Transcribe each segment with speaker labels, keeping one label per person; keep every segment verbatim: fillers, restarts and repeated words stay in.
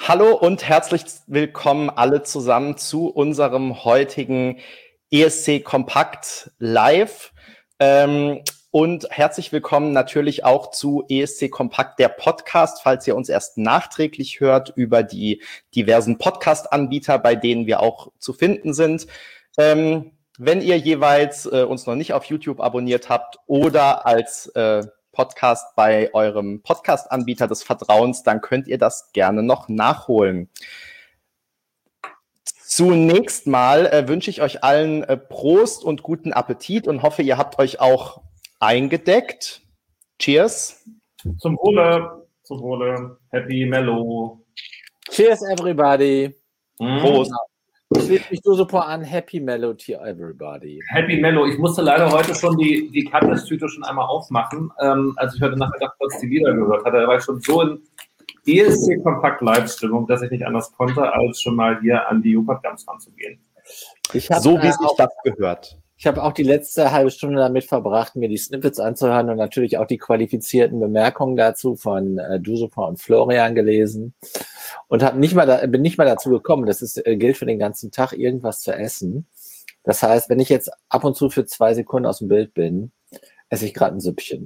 Speaker 1: Hallo und herzlich willkommen alle zusammen zu unserem heutigen E S C Kompakt Live. Ähm, und herzlich willkommen natürlich auch zu E S C Kompakt, der Podcast, falls ihr uns erst nachträglich hört, über die diversen Podcast-Anbieter, bei denen wir auch zu finden sind. Ähm, wenn ihr jeweils äh, uns noch nicht auf YouTube abonniert habt oder als äh, Podcast bei eurem Podcast-Anbieter des Vertrauens, dann könnt ihr das gerne noch nachholen. Zunächst mal äh, wünsche ich euch allen äh, Prost und guten Appetit und hoffe, ihr habt euch auch eingedeckt. Cheers.
Speaker 2: Zum Wohle, zum Wohle. Happy Mellow.
Speaker 3: Cheers, everybody.
Speaker 1: Prost.
Speaker 3: Mhm. Ich schließe mich so super an. Happy Mellow to everybody.
Speaker 2: Happy Mellow. Ich musste leider heute schon die, die Katniss-Tüte schon einmal aufmachen, ähm, als ich heute Nachmittag kurz die Lieder gehört hatte. Da war ich schon so in E S C-Kompakt-Live-Stimmung, dass ich nicht anders konnte, als schon mal hier an die Jupatgams ranzugehen.
Speaker 3: Ich hab,
Speaker 1: so wie
Speaker 3: äh,
Speaker 1: sich das gehört.
Speaker 3: Ich habe auch die letzte halbe Stunde damit verbracht, mir die Snippets anzuhören und natürlich auch die qualifizierten Bemerkungen dazu von äh, Dusopa und Florian gelesen und hab nicht mal da, bin nicht mal dazu gekommen, das ist, äh, gilt für den ganzen Tag, irgendwas zu essen. Das heißt, wenn ich jetzt ab und zu für zwei Sekunden aus dem Bild bin, esse ich gerade ein Süppchen.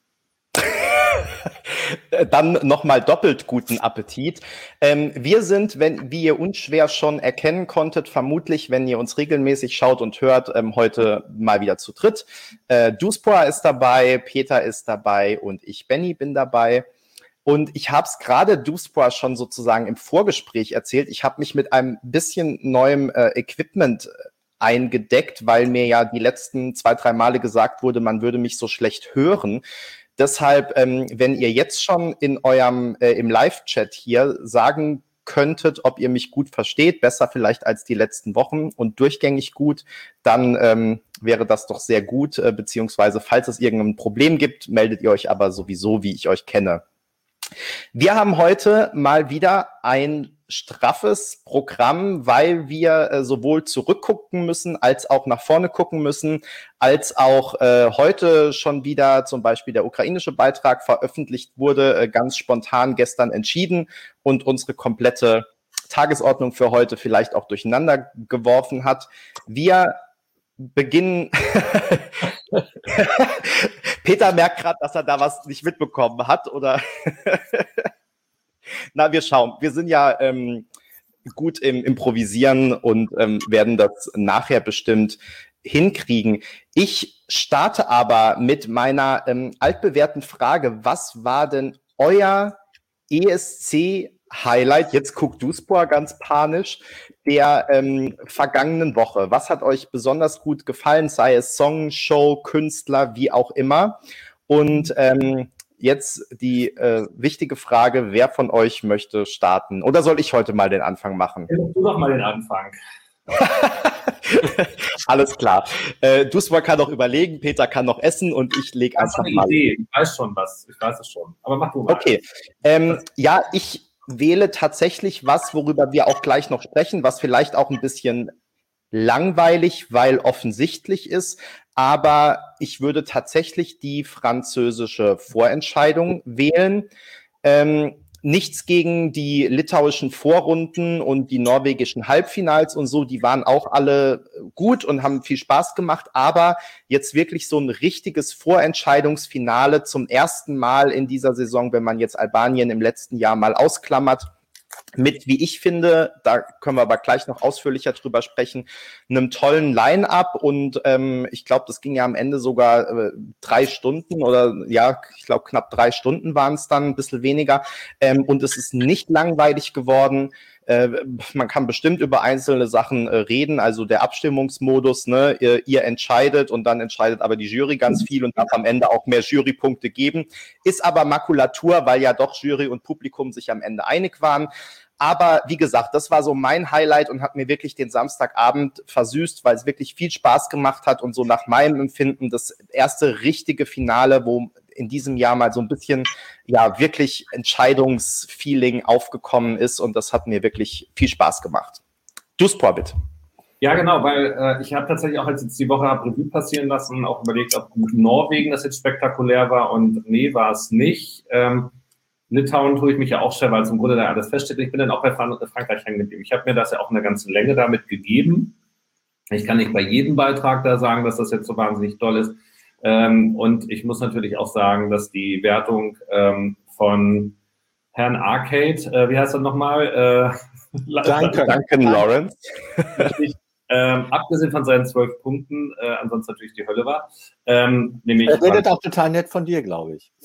Speaker 1: Dann nochmal doppelt guten Appetit. Ähm, wir sind, wenn, wie ihr unschwer schon erkennen konntet, vermutlich, wenn ihr uns regelmäßig schaut und hört, ähm, heute mal wieder zu dritt. Äh, Duspora ist dabei, Peter ist dabei und ich, Benny, bin dabei. Und ich habe es gerade Duspora schon sozusagen im Vorgespräch erzählt. Ich habe mich mit einem bisschen neuem äh, Equipment eingedeckt, weil mir ja die letzten zwei, drei Male gesagt wurde, man würde mich so schlecht hören. Deshalb, ähm, wenn ihr jetzt schon in eurem äh, im Live-Chat hier sagen könntet, ob ihr mich gut versteht, besser vielleicht als die letzten Wochen und durchgängig gut, dann ähm, wäre das doch sehr gut, äh, beziehungsweise falls es irgendein Problem gibt, meldet ihr euch aber sowieso, wie ich euch kenne. Wir haben heute mal wieder ein straffes Programm, weil wir äh, sowohl zurückgucken müssen, als auch nach vorne gucken müssen, als auch äh, heute schon wieder zum Beispiel der ukrainische Beitrag veröffentlicht wurde, äh, ganz spontan gestern entschieden und unsere komplette Tagesordnung für heute vielleicht auch durcheinander geworfen hat. Wir beginnen... Peter merkt gerade, dass er da was nicht mitbekommen hat, oder? Na, wir schauen. Wir sind ja ähm, gut im Improvisieren und ähm, werden das nachher bestimmt hinkriegen. Ich starte aber mit meiner ähm, altbewährten Frage. Was war denn euer E S C-Highlight? Jetzt guckt Duspora ganz panisch. Der ähm, vergangenen Woche. Was hat euch besonders gut gefallen? Sei es Song, Show, Künstler, wie auch immer. Und ähm, jetzt die äh, wichtige Frage, wer von euch möchte starten? Oder soll ich heute mal den Anfang machen?
Speaker 2: Ja, du doch mal den Anfang.
Speaker 1: Alles klar. Äh, Duspora kann noch überlegen, Peter kann noch essen und ich lege einfach
Speaker 2: eine
Speaker 1: mal.
Speaker 2: Idee. Ich weiß schon was. Ich weiß es schon. Aber mach du mal.
Speaker 1: Okay. Ähm, ja, ich wähle tatsächlich was, worüber wir auch gleich noch sprechen, was vielleicht auch ein bisschen langweilig, weil offensichtlich ist. Aber ich würde tatsächlich die französische Vorentscheidung wählen. Ähm, nichts gegen die litauischen Vorrunden und die norwegischen Halbfinals und so. Die waren auch alle gut und haben viel Spaß gemacht. Aber jetzt wirklich so ein richtiges Vorentscheidungsfinale zum ersten Mal in dieser Saison, wenn man jetzt Albanien im letzten Jahr mal ausklammert, mit, wie ich finde, da können wir aber gleich noch ausführlicher drüber sprechen, einem tollen Line-Up und ähm, ich glaube, das ging ja am Ende sogar äh, drei Stunden oder ja, ich glaube knapp drei Stunden waren es dann, ein bisschen weniger ähm, und es ist nicht langweilig geworden. Äh, man kann bestimmt über einzelne Sachen äh, reden, also der Abstimmungsmodus, ne, ihr, ihr entscheidet und dann entscheidet aber die Jury ganz viel und darf am Ende auch mehr Jurypunkte geben, ist aber Makulatur, weil ja doch Jury und Publikum sich am Ende einig waren. Aber wie gesagt, das war so mein Highlight und hat mir wirklich den Samstagabend versüßt, weil es wirklich viel Spaß gemacht hat und so nach meinem Empfinden das erste richtige Finale, wo in diesem Jahr mal so ein bisschen, ja, wirklich Entscheidungsfeeling aufgekommen ist und das hat mir wirklich viel Spaß gemacht. Duspora, bitte.
Speaker 2: Ja, genau, weil äh, ich habe tatsächlich auch, als jetzt die Woche habe Revue passieren lassen, auch überlegt, ob Norwegen das jetzt spektakulär war und nee, war es nicht. Ähm, Litauen tue ich mich ja auch schwer, weil es im Grunde da alles feststeht. Ich bin dann auch bei Frankreich hängen geblieben. Ich habe mir das ja auch in der ganzen Länge damit gegeben. Ich kann nicht bei jedem Beitrag da sagen, dass das jetzt so wahnsinnig toll ist. Ähm, und ich muss natürlich auch sagen, dass die Wertung ähm, von Herrn Arcade, äh, wie heißt er nochmal? Äh,
Speaker 1: Danke, Duncan Lawrence.
Speaker 2: Ähm, abgesehen von seinen zwölf Punkten, äh, ansonsten natürlich die Hölle war. Ähm, nämlich,
Speaker 3: er redet auch total nett von dir, glaube ich.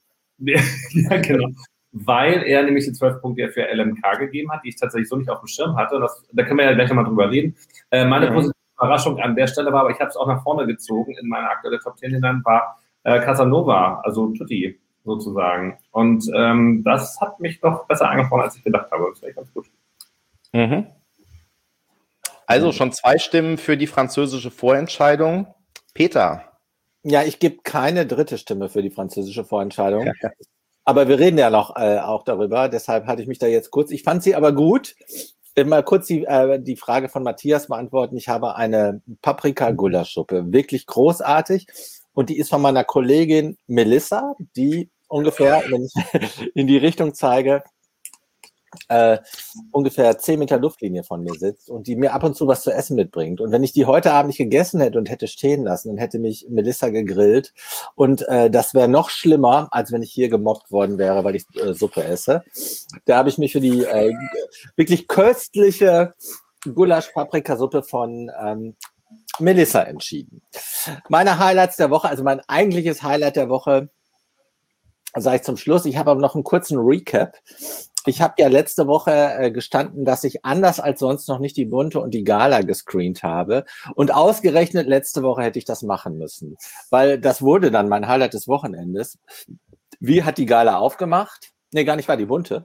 Speaker 2: Ja, genau. Weil er nämlich die zwölf Punkte für L M K gegeben hat, die ich tatsächlich so nicht auf dem Schirm hatte. Das, da können wir ja gleich nochmal drüber reden. Äh, meine mhm. positive Überraschung an der Stelle war, aber ich habe es auch nach vorne gezogen in meine aktuelle Top zehn hinein, war äh, Casanova, also Tutti sozusagen. Und ähm, das hat mich doch besser angesprochen, als ich gedacht habe. Das war echt ganz gut.
Speaker 1: Mhm. Also schon zwei Stimmen für die französische Vorentscheidung. Peter.
Speaker 3: Ja, ich gebe keine dritte Stimme für die französische Vorentscheidung. Aber wir reden ja noch äh, auch darüber. Deshalb hatte ich mich da jetzt kurz. Ich fand sie aber gut. Mal kurz die, äh, die Frage von Matthias beantworten. Ich habe eine Paprika-Gulaschsuppe. Wirklich großartig. Und die ist von meiner Kollegin Melissa, die ungefähr, wenn ich in die Richtung zeige, Äh, ungefähr zehn Meter Luftlinie von mir sitzt und die mir ab und zu was zu essen mitbringt. Und wenn ich die heute Abend nicht gegessen hätte und hätte stehen lassen, dann hätte mich Melissa gegrillt. Und äh, das wäre noch schlimmer, als wenn ich hier gemobbt worden wäre, weil ich äh, Suppe esse. Da habe ich mich für die äh, wirklich köstliche Gulasch-Paprikasuppe von ähm, Melissa entschieden. Meine Highlights der Woche, also mein eigentliches Highlight der Woche, sage ich zum Schluss. Ich habe aber noch einen kurzen Recap. Ich habe ja letzte Woche äh, gestanden, dass ich anders als sonst noch nicht die Bunte und die Gala gescreent habe. Und ausgerechnet letzte Woche hätte ich das machen müssen. Weil das wurde dann mein Highlight des Wochenendes. Wie hat die Gala aufgemacht? Nee, gar nicht, war die Bunte.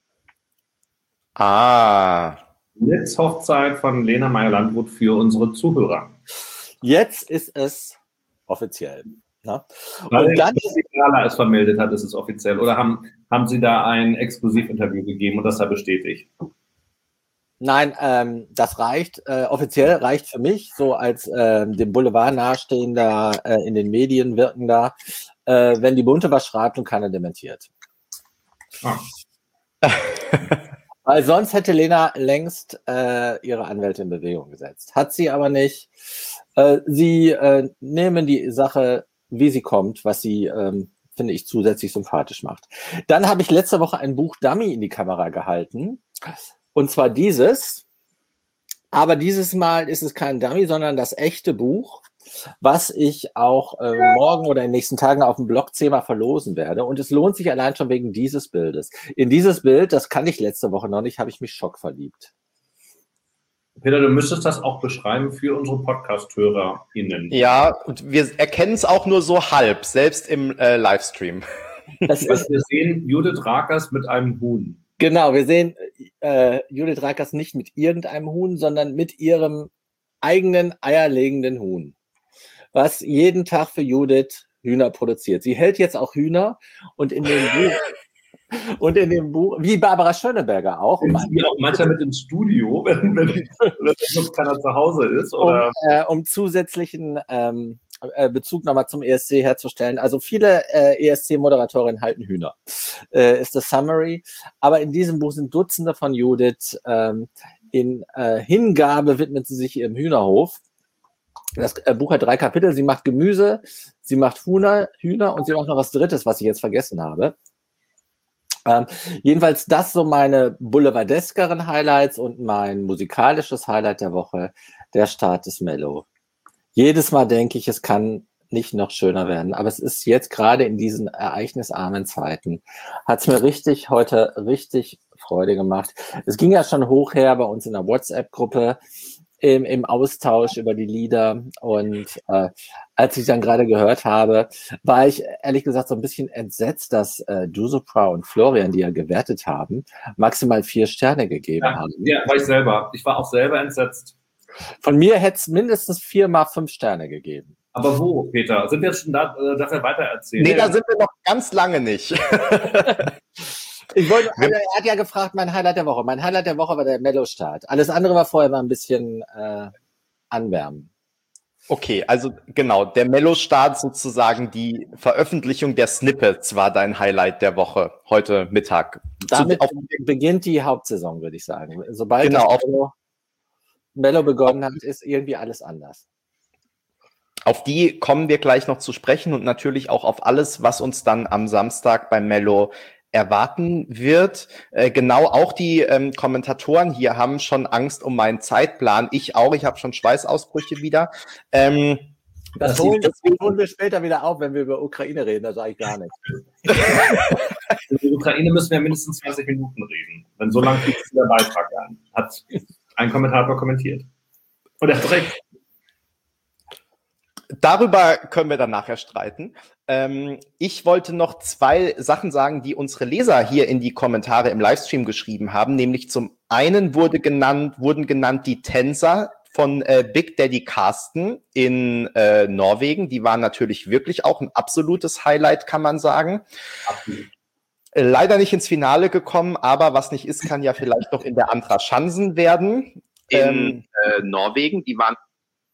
Speaker 1: Ah.
Speaker 2: Jetzt Hochzeit von Lena Meyer-Landrut für unsere Zuhörer.
Speaker 3: Jetzt ist es offiziell. Ja.
Speaker 2: Weil
Speaker 3: und dann,
Speaker 2: die Gala es vermeldet hat, ist es offiziell. Oder haben, haben Sie da ein Exklusivinterview gegeben und das da bestätigt?
Speaker 3: Nein, ähm, das reicht. Äh, offiziell reicht für mich, so als äh, dem Boulevard nahestehender, äh, in den Medien wirkender, äh, wenn die Bunte was schreibt und keiner dementiert. Ah. Weil sonst hätte Lena längst äh, ihre Anwälte in Bewegung gesetzt. Hat sie aber nicht. Äh, sie äh, nehmen die Sache, wie sie kommt, was sie, ähm, finde ich, zusätzlich sympathisch macht. Dann habe ich letzte Woche ein Buch Dummy in die Kamera gehalten. Und zwar dieses. Aber dieses Mal ist es kein Dummy, sondern das echte Buch, was ich auch äh, morgen oder in den nächsten Tagen auf dem Blog zehnmal verlosen werde. Und es lohnt sich allein schon wegen dieses Bildes. In dieses Bild, das kann ich letzte Woche noch nicht, habe ich mich schockverliebt.
Speaker 2: Peter, du müsstest das auch beschreiben für unsere Podcast-HörerInnen.
Speaker 1: Ja, und wir erkennen es auch nur so halb, selbst im äh, Livestream.
Speaker 2: Das ist, wir sehen Judith Rakers mit einem Huhn.
Speaker 3: Genau, wir sehen äh, Judith Rakers nicht mit irgendeinem Huhn, sondern mit ihrem eigenen eierlegenden Huhn, was jeden Tag für Judith Hühner produziert. Sie hält jetzt auch Hühner und in dem Buch Und in dem Buch, wie Barbara Schöneberger auch.
Speaker 2: Und sie auch manchmal mit ins Studio, wenn, wenn, wenn keiner zu Hause ist. Oder?
Speaker 3: Um, äh, um zusätzlichen ähm, äh, Bezug nochmal zum E S C herzustellen. Also viele äh, E S C-Moderatorinnen halten Hühner, äh, ist das Summary. Aber in diesem Buch sind Dutzende von Judith. Ähm, in äh, Hingabe widmet sie sich ihrem Hühnerhof. Das äh, Buch hat drei Kapitel. Sie macht Gemüse, sie macht Hühner, Hühner und sie macht noch was Drittes, was ich jetzt vergessen habe. Ähm, jedenfalls das so meine boulevardeskeren Highlights und mein musikalisches Highlight der Woche, der Start des Mello. Jedes Mal denke ich, es kann nicht noch schöner werden, aber es ist jetzt gerade in diesen ereignisarmen Zeiten, hat es mir richtig heute richtig Freude gemacht. Es ging ja schon hoch her bei uns in der WhatsApp-Gruppe, Im, im Austausch über die Lieder und äh, als ich dann gerade gehört habe, war ich ehrlich gesagt so ein bisschen entsetzt, dass äh, Dusopra und Florian, die ja gewertet haben, maximal vier Sterne gegeben
Speaker 2: ja,
Speaker 3: haben.
Speaker 2: Ja, war ich selber. Ich war auch selber entsetzt.
Speaker 3: Von mir hätte es mindestens viermal fünf Sterne gegeben.
Speaker 2: Aber wo, Peter? Sind wir jetzt schon da, äh, darf er weitererzählen?
Speaker 1: Nee, da sind wir noch ganz lange nicht.
Speaker 3: Ich wollte, also er hat ja gefragt, mein Highlight der Woche. Mein Highlight der Woche war der Mello-Start. Alles andere war vorher mal ein bisschen äh, anwärmen.
Speaker 1: Okay, also genau, der Mello-Start sozusagen, die Veröffentlichung der Snippets war dein Highlight der Woche, heute Mittag.
Speaker 3: Damit Zu, auf, beginnt die Hauptsaison, würde ich sagen. Sobald
Speaker 1: genau,
Speaker 3: das Mello, Mello begonnen hat, ist irgendwie alles anders.
Speaker 1: Auf die kommen wir gleich noch zu sprechen und natürlich auch auf alles, was uns dann am Samstag beim Mello erwarten wird. Äh, genau, auch die ähm, Kommentatoren hier haben schon Angst um meinen Zeitplan. Ich auch, ich habe schon Schweißausbrüche wieder. Ähm,
Speaker 3: das, das holen, das holen wir später wieder auf, wenn wir über Ukraine reden, da sage ich gar nichts.
Speaker 2: Über die Ukraine müssen wir mindestens zwanzig Minuten reden. Wenn so lange kriegt der Beitrag an. Hat ein Kommentator kommentiert. Und er hat recht.
Speaker 1: Darüber können wir dann nachher streiten. Ähm, ich wollte noch zwei Sachen sagen, die unsere Leser hier in die Kommentare im Livestream geschrieben haben. Nämlich zum einen wurde genannt, wurden genannt die Tänzer von äh, Big Daddy Carsten in äh, Norwegen. Die waren natürlich wirklich auch ein absolutes Highlight, kann man sagen.
Speaker 2: Absolut.
Speaker 1: Äh, leider nicht ins Finale gekommen, aber was nicht ist, kann ja vielleicht noch in der Andra Schansen werden. In ähm, äh, Norwegen, die waren...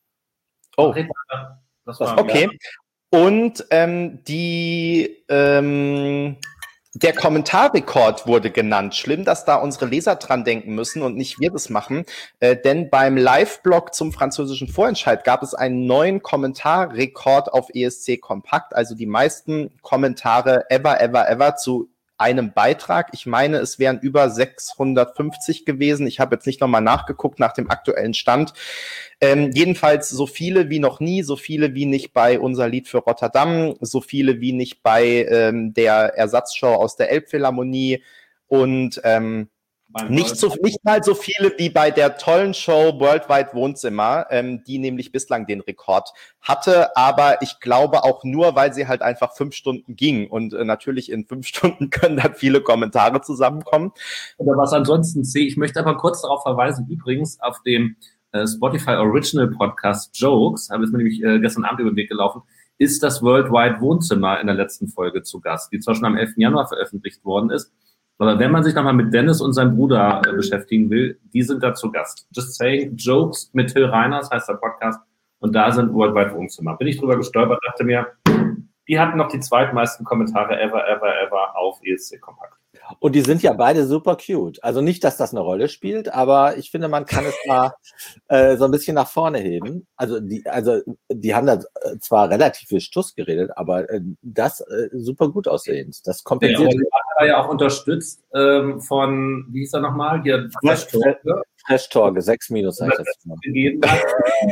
Speaker 1: Oh, das war okay. Und ähm, die, ähm, der Kommentarrekord wurde genannt. Schlimm, dass da unsere Leser dran denken müssen und nicht wir das machen. Äh, denn beim Live-Blog zum französischen Vorentscheid gab es einen neuen Kommentarrekord auf E S C Kompakt. Also die meisten Kommentare ever, ever, ever zu einem Beitrag. Ich meine, es wären über sechshundertfünfzig gewesen. Ich habe jetzt nicht nochmal nachgeguckt nach dem aktuellen Stand. Ähm, jedenfalls so viele wie noch nie, so viele wie nicht bei Unser Lied für Rotterdam, so viele wie nicht bei ähm, der Ersatzshow aus der Elbphilharmonie und ähm, nicht, so, nicht mal so viele wie bei der tollen Show Worldwide Wohnzimmer, ähm, die nämlich bislang den Rekord hatte, aber ich glaube auch nur, weil sie halt einfach fünf Stunden ging und äh, natürlich in fünf Stunden können dann viele Kommentare zusammenkommen.
Speaker 2: Oder was ansonsten sehe, ich möchte aber kurz darauf verweisen, übrigens auf dem äh, Spotify Original Podcast Jokes, habe ich mir nämlich äh, gestern Abend über den Weg gelaufen, ist das Worldwide Wohnzimmer in der letzten Folge zu Gast, die zwar schon am elften Januar veröffentlicht worden ist, aber wenn man sich nochmal mit Dennis und seinem Bruder äh, beschäftigen will, die sind da zu Gast. Just saying, Jokes mit Till Reiners heißt der Podcast und da sind Worldwide Wohnzimmer. Bin ich drüber gestolpert, dachte mir, die hatten noch die zweitmeisten Kommentare ever, ever, ever auf E S C Kompakt.
Speaker 3: Und die sind ja beide super cute. Also nicht, dass das eine Rolle spielt, aber ich finde, man kann es mal äh, so ein bisschen nach vorne heben. Also die, also die haben da zwar relativ viel Stuss geredet, aber äh, das äh, super gut aussehend. Das kompensiert.
Speaker 2: Ja, war ja auch unterstützt ähm, von, wie hieß er nochmal? Hier,
Speaker 3: Fresh Torge. Fresh Torge, sechs Minus.
Speaker 2: Gegeben hat,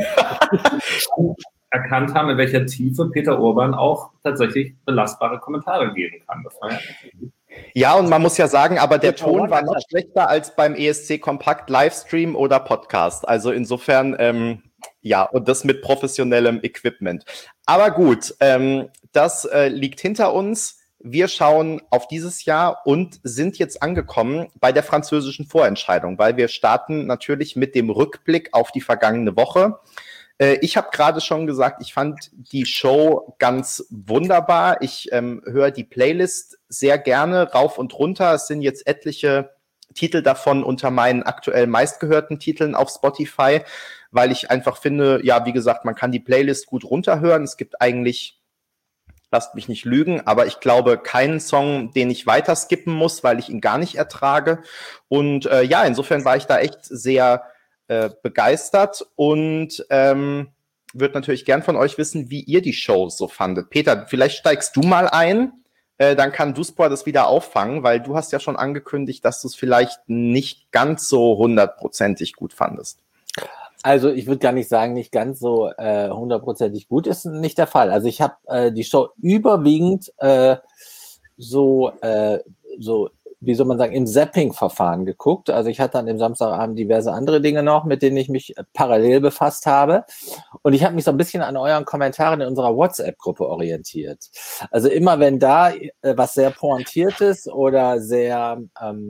Speaker 2: erkannt haben, in welcher Tiefe Peter Urban auch tatsächlich belastbare Kommentare geben kann. Das war ja
Speaker 1: Ja, und man muss ja sagen, aber der Ton war noch schlechter als beim E S C Kompakt Livestream oder Podcast. Also insofern, ähm, ja, und das mit professionellem Equipment. Aber gut, ähm, das äh, liegt hinter uns. Wir schauen auf dieses Jahr und sind jetzt angekommen bei der französischen Vorentscheidung, weil wir starten natürlich mit dem Rückblick auf die vergangene Woche. Ich habe gerade schon gesagt, ich fand die Show ganz wunderbar. Ich ähm, höre die Playlist sehr gerne rauf und runter. Es sind jetzt etliche Titel davon unter meinen aktuell meistgehörten Titeln auf Spotify, weil ich einfach finde, ja, wie gesagt, man kann die Playlist gut runterhören. Es gibt eigentlich, lasst mich nicht lügen, aber ich glaube keinen Song, den ich weiter skippen muss, weil ich ihn gar nicht ertrage. Und äh, ja, insofern war ich da echt sehr Äh, begeistert und ähm, würde natürlich gern von euch wissen, wie ihr die Show so fandet. Peter, vielleicht steigst du mal ein, äh, dann kann Duspor das wieder auffangen, weil du hast ja schon angekündigt, dass du es vielleicht nicht ganz so hundertprozentig gut fandest.
Speaker 3: Also ich würde gar nicht sagen, nicht ganz so äh, hundertprozentig gut ist nicht der Fall. Also ich habe äh, die Show überwiegend äh, so äh, so wie soll man sagen, im Zapping-Verfahren geguckt. Also ich hatte an dem Samstagabend diverse andere Dinge noch, mit denen ich mich parallel befasst habe. Und ich habe mich so ein bisschen an euren Kommentaren in unserer WhatsApp-Gruppe orientiert. Also immer wenn da äh, was sehr Pointiertes oder sehr ähm,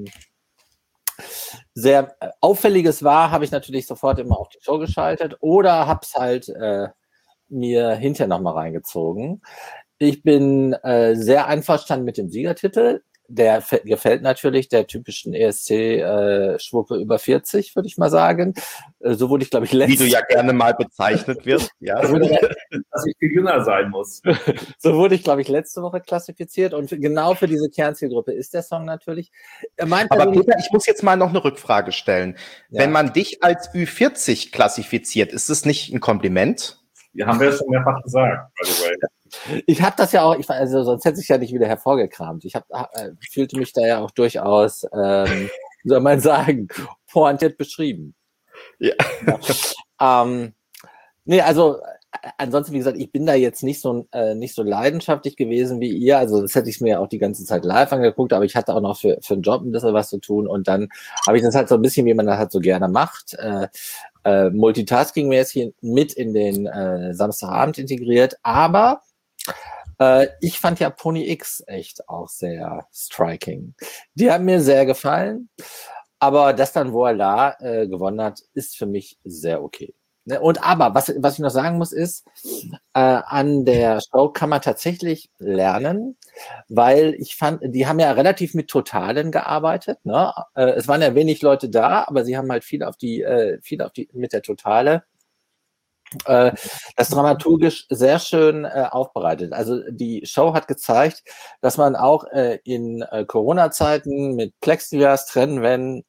Speaker 3: sehr Auffälliges war, habe ich natürlich sofort immer auf die Show geschaltet oder habe es halt äh, mir hinterher nochmal reingezogen. Ich bin äh, sehr einverstanden mit dem Siegertitel. der f- gefällt natürlich der typischen E S C-Schwuppe äh, über vierzig, würde ich mal sagen. Äh, so wurde ich, glaube ich,
Speaker 1: Wie
Speaker 3: letztes
Speaker 1: du ja gerne mal bezeichnet wirst. Ja.
Speaker 2: Dass ich viel jünger sein muss.
Speaker 3: So wurde ich, glaube ich, letzte Woche klassifiziert. Und für, genau für diese Kernzielgruppe ist der Song natürlich. Mein
Speaker 1: Aber
Speaker 3: persönlich-
Speaker 1: Peter, ich muss jetzt mal noch eine Rückfrage stellen.
Speaker 3: Ja.
Speaker 1: Wenn man dich als Ü vierzig klassifiziert, ist das nicht ein Kompliment?
Speaker 2: Die haben wir ja schon mehrfach gesagt, by the way.
Speaker 3: Ich habe das ja auch, ich, also sonst hätte ich ja nicht wieder hervorgekramt. Ich hab, äh, fühlte mich da ja auch durchaus, ähm, wie soll man sagen, pointiert beschrieben.
Speaker 1: Ja.
Speaker 3: Ja. Ähm, nee, also äh, ansonsten, wie gesagt, ich bin da jetzt nicht so äh, nicht so leidenschaftlich gewesen wie ihr. Also das hätte ich mir ja auch die ganze Zeit live angeguckt, aber ich hatte auch noch für, für einen Job ein bisschen was zu tun und dann habe ich das halt so ein bisschen, wie man das halt so gerne macht, äh, äh, Multitasking-mäßig mit in den äh, Samstagabend integriert, aber Äh, ich fand ja Pony X echt auch sehr striking. Die haben mir sehr gefallen, aber dass dann Voila äh, gewonnen hat, ist für mich sehr okay. Ne? Und aber, was, was ich noch sagen muss, ist, äh, an der Show kann man tatsächlich lernen, weil ich fand, die haben ja relativ mit Totalen gearbeitet. Ne? Äh, es waren ja wenig Leute da, aber sie haben halt viel auf die, äh, viel auf die mit der Totale äh, das dramaturgisch sehr schön äh, aufbereitet. Also die Show hat gezeigt, dass man auch äh, in äh, Corona-Zeiten mit Plexiglas, Trennwänden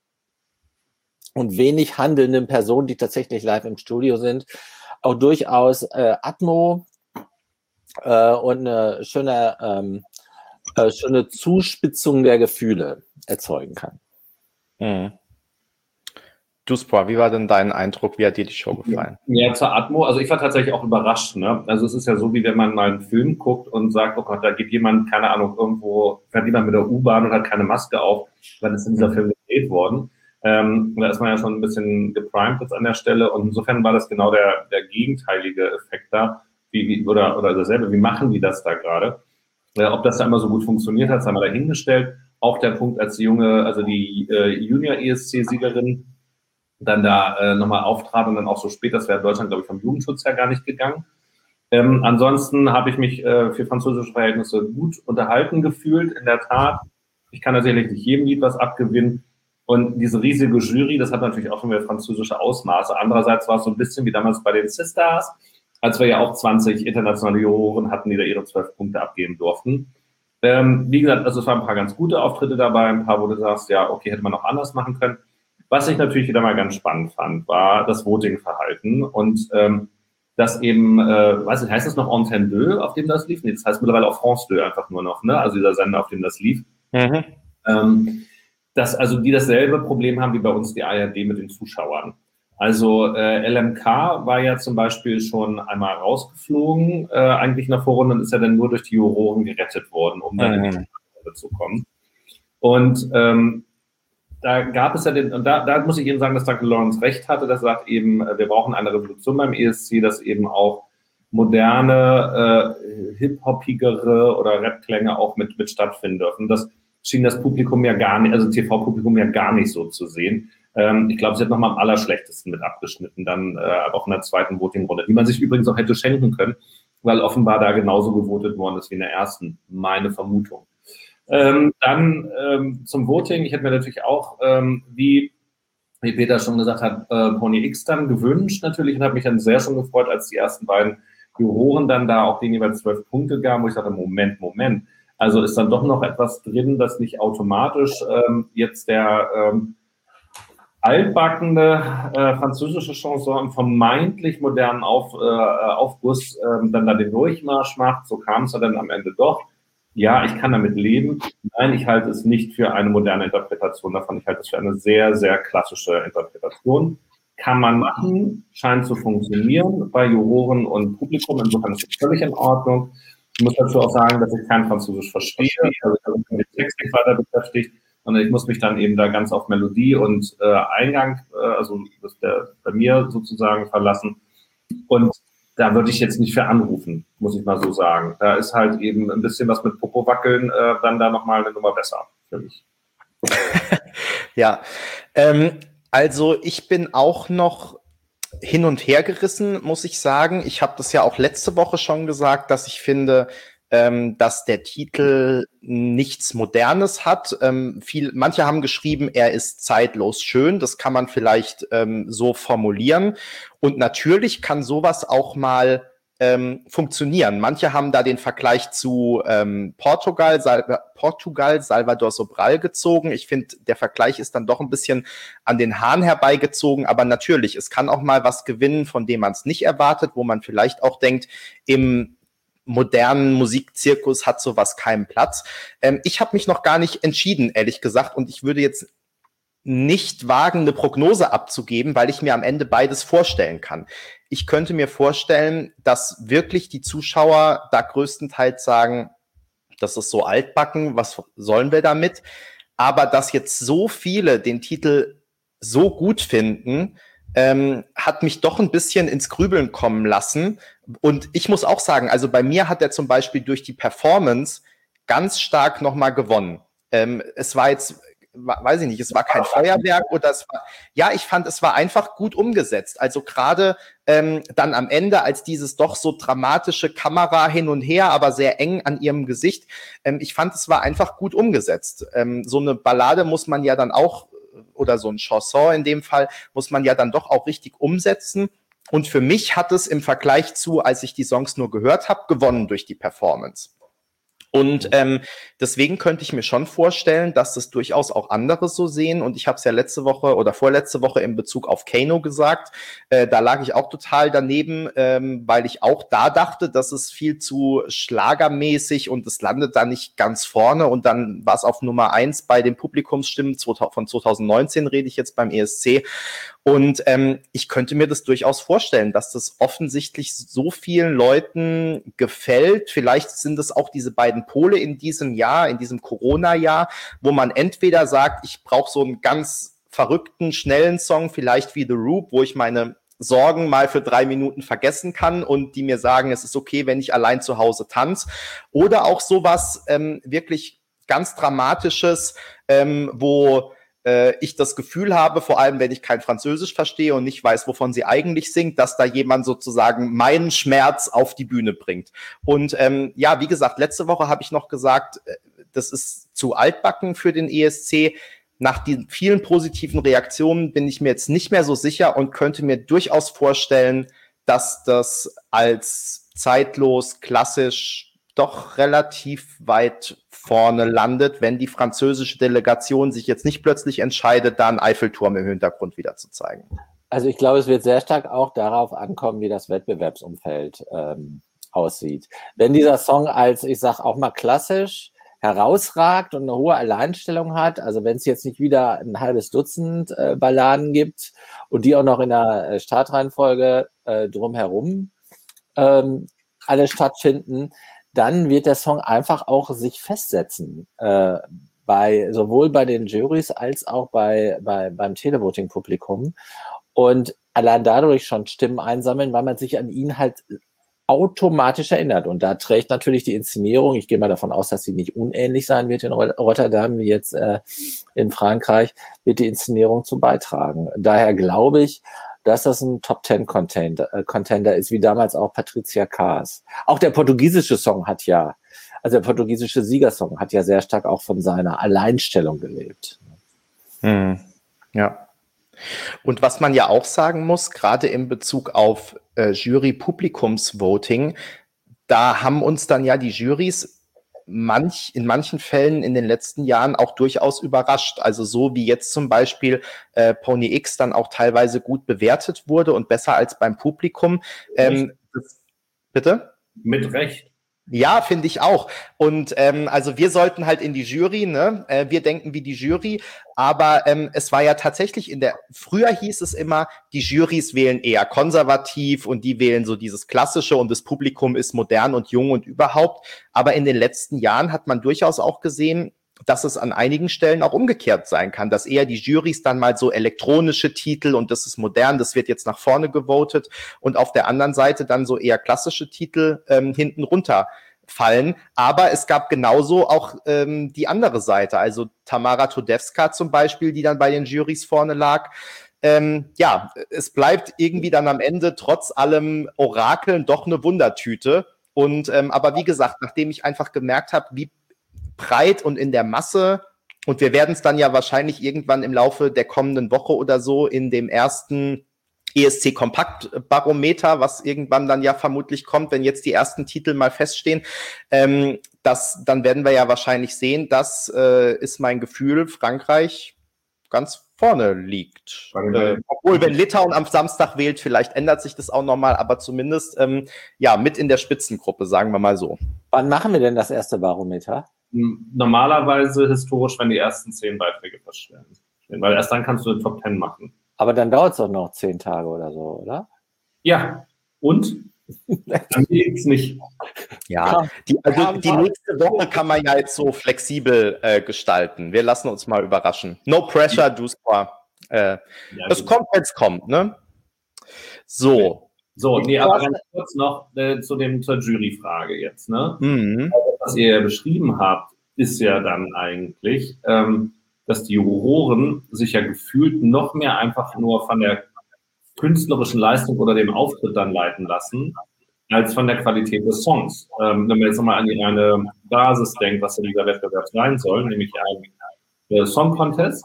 Speaker 3: und wenig handelnden Personen, die tatsächlich live im Studio sind, auch durchaus äh, Atmo äh, und eine schöne, ähm, äh, schöne Zuspitzung der Gefühle erzeugen kann.
Speaker 1: Mhm. Du, Spra, wie war denn dein Eindruck? Wie hat dir die Show gefallen?
Speaker 2: Ja, zur Atmo. Also ich war tatsächlich auch überrascht. Ne? Also es ist ja so, wie wenn man mal einen Film guckt und sagt, oh Gott, da geht jemand, keine Ahnung, irgendwo, fährt jemand mit der U-Bahn und hat keine Maske auf, weil es in dieser Film gedreht worden. Ähm, da ist man ja schon ein bisschen geprimed jetzt an der Stelle. Und insofern war das genau der, der gegenteilige Effekt da. Wie, wie, oder, oder dasselbe, wie machen die das da gerade? Äh, ob das da immer so gut funktioniert hat, das haben wir dahingestellt. Auch der Punkt, als die junge, also die äh, Junior-E S C-Siegerin dann da äh, nochmal auftrat und dann auch so spät, das wäre in Deutschland, glaube ich, vom Jugendschutz her gar nicht gegangen. Ähm, ansonsten habe ich mich äh, für französische Verhältnisse gut unterhalten gefühlt, in der Tat. Ich kann natürlich nicht jedem Lied was abgewinnen. Und diese riesige Jury, das hat natürlich auch schon wieder französische Ausmaße. Andererseits war es so ein bisschen wie damals bei den Sisters, als wir ja auch zwanzig internationale Juroren hatten, die da ihre zwölf Punkte abgeben durften. Ähm, wie gesagt, also es waren ein paar ganz gute Auftritte dabei, ein paar, wo du sagst, ja, okay, hätte man noch anders machen können. Was ich natürlich wieder mal ganz spannend fand, war das Voting-Verhalten und ähm, das eben, äh, weiß ich, heißt das noch Antenne deux, auf dem das lief? Nee, das heißt mittlerweile auf France deux einfach nur noch, ne? Also dieser Sender, auf dem das lief. Mhm. Ähm, dass also die dasselbe Problem haben wie bei uns die A R D mit den Zuschauern. Also äh, L M K war ja zum Beispiel schon einmal rausgeflogen, äh, eigentlich in der Vorrunde, und ist ja dann nur durch die Juroren gerettet worden, um dann mhm. in die Runde zu kommen. Und ähm, da gab es ja den, und da, da muss ich Ihnen sagen, dass Doktor Lawrence recht hatte, dass er sagt eben, wir brauchen eine Revolution beim E S C, dass eben auch moderne, äh, hip-hoppigere oder Rap-Klänge auch mit, mit stattfinden dürfen. Das schien das Publikum ja gar nicht, also T V-Publikum ja gar nicht so zu sehen. Ähm, ich glaube, sie hat nochmal am allerschlechtesten mit abgeschnitten, dann äh, auch in der zweiten Voting-Runde, die man sich übrigens auch hätte schenken können, weil offenbar da genauso gewotet worden ist wie in der ersten, meine Vermutung. Ähm, dann ähm, zum Voting. Ich hätte mir natürlich auch, ähm, wie, wie Peter schon gesagt hat, äh, Pony X dann gewünscht natürlich und habe mich dann sehr schon gefreut, als die ersten beiden Juroren dann da auch denen jeweils zwölf Punkte gaben, wo ich sagte, Moment, Moment. Also ist dann doch noch etwas drin, das nicht automatisch ähm, jetzt der ähm, altbackende äh, französische Chanson im vermeintlich modernen Auf, äh, Aufguss äh, dann da den Durchmarsch macht. So kam es ja dann am Ende doch. Ja, ich kann damit leben. Nein, ich halte es nicht für eine moderne Interpretation davon. Ich halte es für eine sehr, sehr klassische Interpretation. Kann man machen, scheint zu funktionieren bei Juroren und Publikum. Insofern ist es völlig in Ordnung. Ich muss dazu auch sagen, dass ich kein Französisch verstehe. Also ich habe mich mit Text nicht weiter beschäftigt, sondern ich muss mich dann eben da ganz auf Melodie und äh, Eingang, äh, also das der, bei mir sozusagen verlassen. Und da würde ich jetzt nicht für anrufen, muss ich mal so sagen. Da ist halt eben ein bisschen was mit Popo wackeln, äh, dann da nochmal eine Nummer besser für mich.
Speaker 1: Ja, ähm, also ich bin auch noch hin und her gerissen, muss ich sagen. Ich habe das ja auch letzte Woche schon gesagt, dass ich finde, ähm, dass der Titel nichts Modernes hat. Ähm, viel, manche haben geschrieben, er ist zeitlos schön. Das kann man vielleicht ähm, so formulieren. Und natürlich kann sowas auch mal ähm, funktionieren. Manche haben da den Vergleich zu ähm, Portugal, Sal- Portugal, Salvador Sobral gezogen. Ich finde, der Vergleich ist dann doch ein bisschen an den Haaren herbeigezogen. Aber natürlich, es kann auch mal was gewinnen, von dem man es nicht erwartet, wo man vielleicht auch denkt, im modernen Musikzirkus hat sowas keinen Platz. Ähm, ich habe mich noch gar nicht entschieden, ehrlich gesagt, und ich würde jetzt nicht wagen, eine Prognose abzugeben, weil ich mir am Ende beides vorstellen kann. Ich könnte mir vorstellen, dass wirklich die Zuschauer da größtenteils sagen, das ist so altbacken, was sollen wir damit? Aber dass jetzt so viele den Titel so gut finden, ähm, hat mich doch ein bisschen ins Grübeln kommen lassen. Und ich muss auch sagen, also bei mir hat er zum Beispiel durch die Performance ganz stark nochmal gewonnen. Ähm, es war jetzt, weiß ich nicht, es war kein Feuerwerk oder es war, ja, ich fand, es war einfach gut umgesetzt. Also gerade ähm, dann am Ende, als dieses doch so dramatische Kamera hin und her, aber sehr eng an ihrem Gesicht, ähm, ich fand, es war einfach gut umgesetzt. Ähm, so eine Ballade muss man ja dann auch, oder so ein Chanson in dem Fall, muss man ja dann doch auch richtig umsetzen. Und für mich hat es im Vergleich zu, als ich die Songs nur gehört habe, gewonnen durch die Performance. Und ähm, deswegen könnte ich mir schon vorstellen, dass das durchaus auch andere so sehen. Und ich habe es ja letzte Woche oder vorletzte Woche in Bezug auf Kano gesagt. Äh, da lag ich auch total daneben, ähm, weil ich auch da dachte, dass es viel zu schlagermäßig und es landet da nicht ganz vorne. Und dann war es auf Nummer eins bei den Publikumsstimmen von zwanzig neunzehn, rede ich jetzt beim E S C. Und ähm, ich könnte mir das durchaus vorstellen, dass das offensichtlich so vielen Leuten gefällt. Vielleicht sind es auch diese beiden Pole in diesem Jahr, in diesem Corona-Jahr, wo man entweder sagt, ich brauche so einen ganz verrückten, schnellen Song, vielleicht wie The Roop, wo ich meine Sorgen mal für drei Minuten vergessen kann und die mir sagen, es ist okay, wenn ich allein zu Hause tanze. Oder auch sowas ähm, wirklich ganz Dramatisches, ähm, wo ich das Gefühl habe, vor allem wenn ich kein Französisch verstehe und nicht weiß, wovon sie eigentlich singt, dass da jemand sozusagen meinen Schmerz auf die Bühne bringt. Und ähm, ja, wie gesagt, letzte Woche habe ich noch gesagt, das ist zu altbacken für den E S C. Nach den vielen positiven Reaktionen bin ich mir jetzt nicht mehr so sicher und könnte mir durchaus vorstellen, dass das als zeitlos, klassisch doch relativ weit vorne landet, wenn die französische Delegation sich jetzt nicht plötzlich entscheidet, da einen Eiffelturm im Hintergrund wieder zu zeigen.
Speaker 3: Also ich glaube, es wird sehr stark auch darauf ankommen, wie das Wettbewerbsumfeld ähm, aussieht. Wenn dieser Song als, ich sag auch mal klassisch, herausragt und eine hohe Alleinstellung hat, also wenn es jetzt nicht wieder ein halbes Dutzend äh, Balladen gibt und die auch noch in der äh, Startreihenfolge äh, drumherum ähm, alle stattfinden, dann wird der Song einfach auch sich festsetzen, äh, bei, sowohl bei den Jurys als auch bei, bei, beim Televoting-Publikum und allein dadurch schon Stimmen einsammeln, weil man sich an ihn halt automatisch erinnert. Und da trägt natürlich die Inszenierung, ich gehe mal davon aus, dass sie nicht unähnlich sein wird in Rotterdam wie jetzt äh, in Frankreich, wird die Inszenierung zu beitragen. Daher glaube ich, dass das ein Top-Ten-Contender äh, Contender ist, wie damals auch Patricia Kaas. Auch der portugiesische Song hat ja, also der portugiesische Siegersong hat ja sehr stark auch von seiner Alleinstellung gelebt.
Speaker 1: Hm. Ja. Und was man ja auch sagen muss, gerade in Bezug auf äh, Jury-Publikums-Voting, da haben uns dann ja die Jurys manch, in manchen Fällen in den letzten Jahren auch durchaus überrascht. Also so wie jetzt zum Beispiel äh, Pony X dann auch teilweise gut bewertet wurde und besser als beim Publikum. Ähm, das, bitte?
Speaker 2: Mit Recht.
Speaker 1: Ja, finde ich auch. Und ähm, also wir sollten halt in die Jury, ne? Äh, wir denken wie die Jury, aber ähm, es war ja tatsächlich in der, früher hieß es immer, die Jurys wählen eher konservativ und die wählen so dieses Klassische und das Publikum ist modern und jung und überhaupt. Aber in den letzten Jahren hat man durchaus auch gesehen, dass es an einigen Stellen auch umgekehrt sein kann, dass eher die Jurys dann mal so elektronische Titel und das ist modern, das wird jetzt nach vorne gewotet und auf der anderen Seite dann so eher klassische Titel ähm, hinten runterfallen. Aber es gab genauso auch ähm, die andere Seite, also Tamara Todevska zum Beispiel, die dann bei den Jurys vorne lag. Ähm, ja, es bleibt irgendwie dann am Ende trotz allem Orakeln doch eine Wundertüte. Und ähm, aber wie gesagt, nachdem ich einfach gemerkt habe, wie breit und in der Masse, und wir werden es dann ja wahrscheinlich irgendwann im Laufe der kommenden Woche oder so in dem ersten E S C Kompakt Barometer, was irgendwann dann ja vermutlich kommt, wenn jetzt die ersten Titel mal feststehen, ähm, das, dann werden wir ja wahrscheinlich sehen, das äh, ist mein Gefühl, Frankreich ganz vorne liegt. Äh, obwohl, wenn Litauen am Samstag wählt, vielleicht ändert sich das auch nochmal, aber zumindest ähm, ja mit in der Spitzengruppe, sagen wir mal so.
Speaker 3: Wann machen wir denn das erste Barometer?
Speaker 2: Normalerweise historisch, wenn die ersten zehn Beiträge feststellen. Weil erst dann kannst du den Top Ten machen.
Speaker 3: Aber dann dauert es doch noch zehn Tage oder so, oder?
Speaker 2: Ja, und? Dann geht's nicht.
Speaker 1: Ja, die, also die nächste Woche kann man ja jetzt so flexibel äh, gestalten. Wir lassen uns mal überraschen. No pressure, do score. Äh, ja, es kommt, wenn es kommt, ne? So.
Speaker 2: So, nee, aber ganz kurz noch äh, zu dem, zur Juryfrage jetzt, ne? Mhm. Also, was ihr ja beschrieben habt, ist ja dann eigentlich, ähm, dass die Juroren sich ja gefühlt noch mehr einfach nur von der künstlerischen Leistung oder dem Auftritt dann leiten lassen, als von der Qualität des Songs. Ähm, wenn man jetzt nochmal an die reine Basis denkt, was in dieser Wettbewerb sein soll, nämlich ein Song Contest.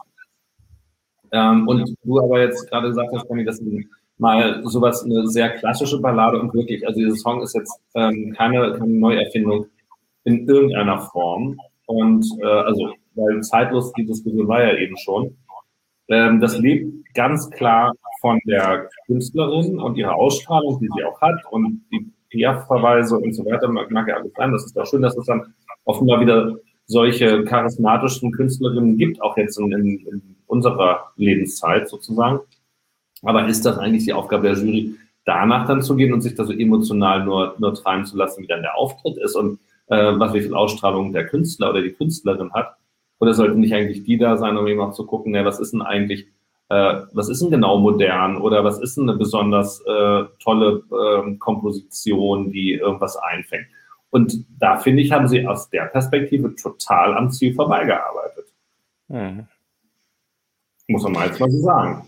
Speaker 2: Ähm, und du aber jetzt gerade gesagt hast, Conny, dass mal sowas, eine sehr klassische Ballade und wirklich, also dieser Song ist jetzt ähm, keine, keine Neuerfindung in irgendeiner Form. Und äh, also, weil zeitlos die Diskussion war ja eben schon. Ähm, das lebt ganz klar von der Künstlerin und ihrer Ausstrahlung, die sie auch hat und die P R-Verweise und so weiter, mag, mag ja alles sein. Das ist auch schön, dass es dann offenbar wieder solche charismatischen Künstlerinnen gibt, auch jetzt in, in, in unserer Lebenszeit sozusagen. Aber ist das eigentlich die Aufgabe der Jury, danach dann zu gehen und sich da so emotional nur, nur treiben zu lassen, wie dann der Auftritt ist und äh, was wie viel Ausstrahlung der Künstler oder die Künstlerin hat? Oder sollten nicht eigentlich die da sein, um eben auch zu gucken, ja, was ist denn eigentlich, äh, was ist denn genau modern oder was ist denn eine besonders äh, tolle äh, Komposition, die irgendwas einfängt? Und da, finde ich, haben sie aus der Perspektive total am Ziel vorbeigearbeitet. Mhm. Muss man mal jetzt mal so sagen.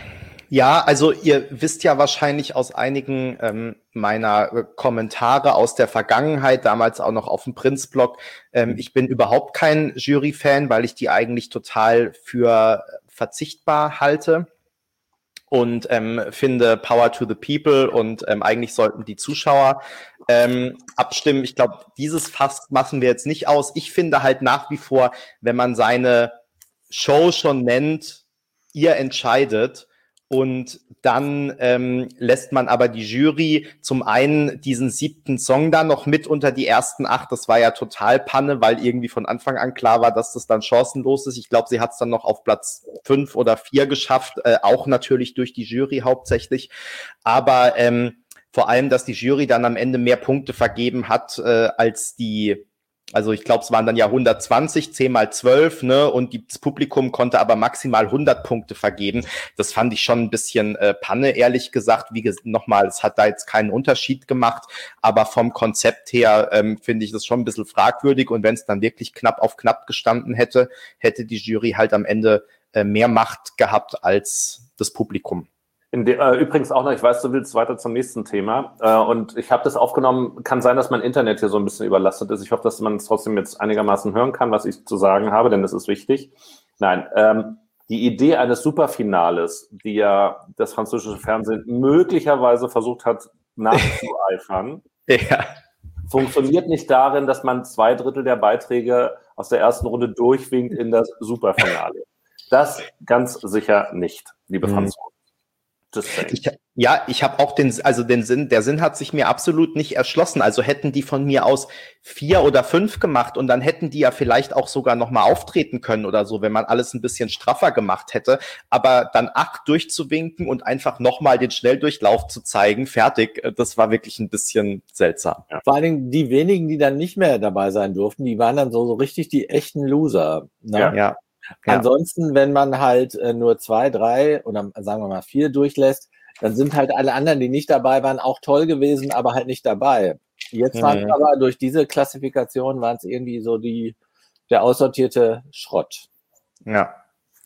Speaker 1: Ja, also ihr wisst ja wahrscheinlich aus einigen ähm, meiner Kommentare aus der Vergangenheit, damals auch noch auf dem Prinz-Blog, ähm, ich bin überhaupt kein Jury-Fan, weil ich die eigentlich total für verzichtbar halte und ähm, finde Power to the People und ähm, eigentlich sollten die Zuschauer ähm, abstimmen. Ich glaube, dieses Fass machen wir jetzt nicht aus. Ich finde halt nach wie vor, wenn man seine Show schon nennt, ihr entscheidet, und dann ähm, lässt man aber die Jury zum einen diesen siebten Song dann noch mit unter die ersten acht. Das war ja total Panne, weil irgendwie von Anfang an klar war, dass das dann chancenlos ist. Ich glaube, sie hat es dann noch auf Platz fünf oder vier geschafft, äh, auch natürlich durch die Jury hauptsächlich. Aber ähm, vor allem, dass die Jury dann am Ende mehr Punkte vergeben hat äh, als die. Also ich glaube, es waren dann ja hundertzwanzig, zehn mal zwölf, ne? Und das Publikum konnte aber maximal hundert Punkte vergeben. Das fand ich schon ein bisschen äh, Panne, ehrlich gesagt. Wie ges- nochmal, es hat da jetzt keinen Unterschied gemacht, aber vom Konzept her ähm, finde ich das schon ein bisschen fragwürdig. Und wenn es dann wirklich knapp auf knapp gestanden hätte, hätte die Jury halt am Ende äh, mehr Macht gehabt als das Publikum.
Speaker 4: In de, äh, übrigens auch noch, ich weiß, du willst weiter zum nächsten Thema äh, und ich habe das aufgenommen, kann sein, dass mein Internet hier so ein bisschen überlastet ist. Ich hoffe, dass man es trotzdem jetzt einigermaßen hören kann, was ich zu sagen habe, denn das ist wichtig. Nein, ähm, die Idee eines Superfinales, die ja das französische Fernsehen möglicherweise versucht hat nachzueifern,
Speaker 1: ja.
Speaker 4: funktioniert nicht darin, dass man zwei Drittel der Beiträge aus der ersten Runde durchwinkt in das Superfinale. Das ganz sicher nicht, liebe
Speaker 1: mhm.
Speaker 4: Franzosen.
Speaker 1: Ich, ja, ich habe auch den, also den Sinn, der Sinn hat sich mir absolut nicht erschlossen. Also hätten die von mir aus vier oder fünf gemacht und dann hätten die ja vielleicht auch sogar nochmal auftreten können oder so, wenn man alles ein bisschen straffer gemacht hätte. Aber dann acht durchzuwinken und einfach nochmal den Schnelldurchlauf zu zeigen, fertig, das war wirklich ein bisschen seltsam.
Speaker 3: Ja. Vor allen Dingen die wenigen, die dann nicht mehr dabei sein durften, die waren dann so, so richtig die echten Loser. Ne?
Speaker 1: Ja, ja.
Speaker 3: Ja. Ansonsten, wenn man halt äh, nur zwei, drei oder sagen wir mal vier durchlässt, dann sind halt alle anderen, die nicht dabei waren, auch toll gewesen, aber halt nicht dabei. Jetzt mhm. waren es aber durch diese Klassifikation waren es irgendwie so die der aussortierte Schrott.
Speaker 1: Ja.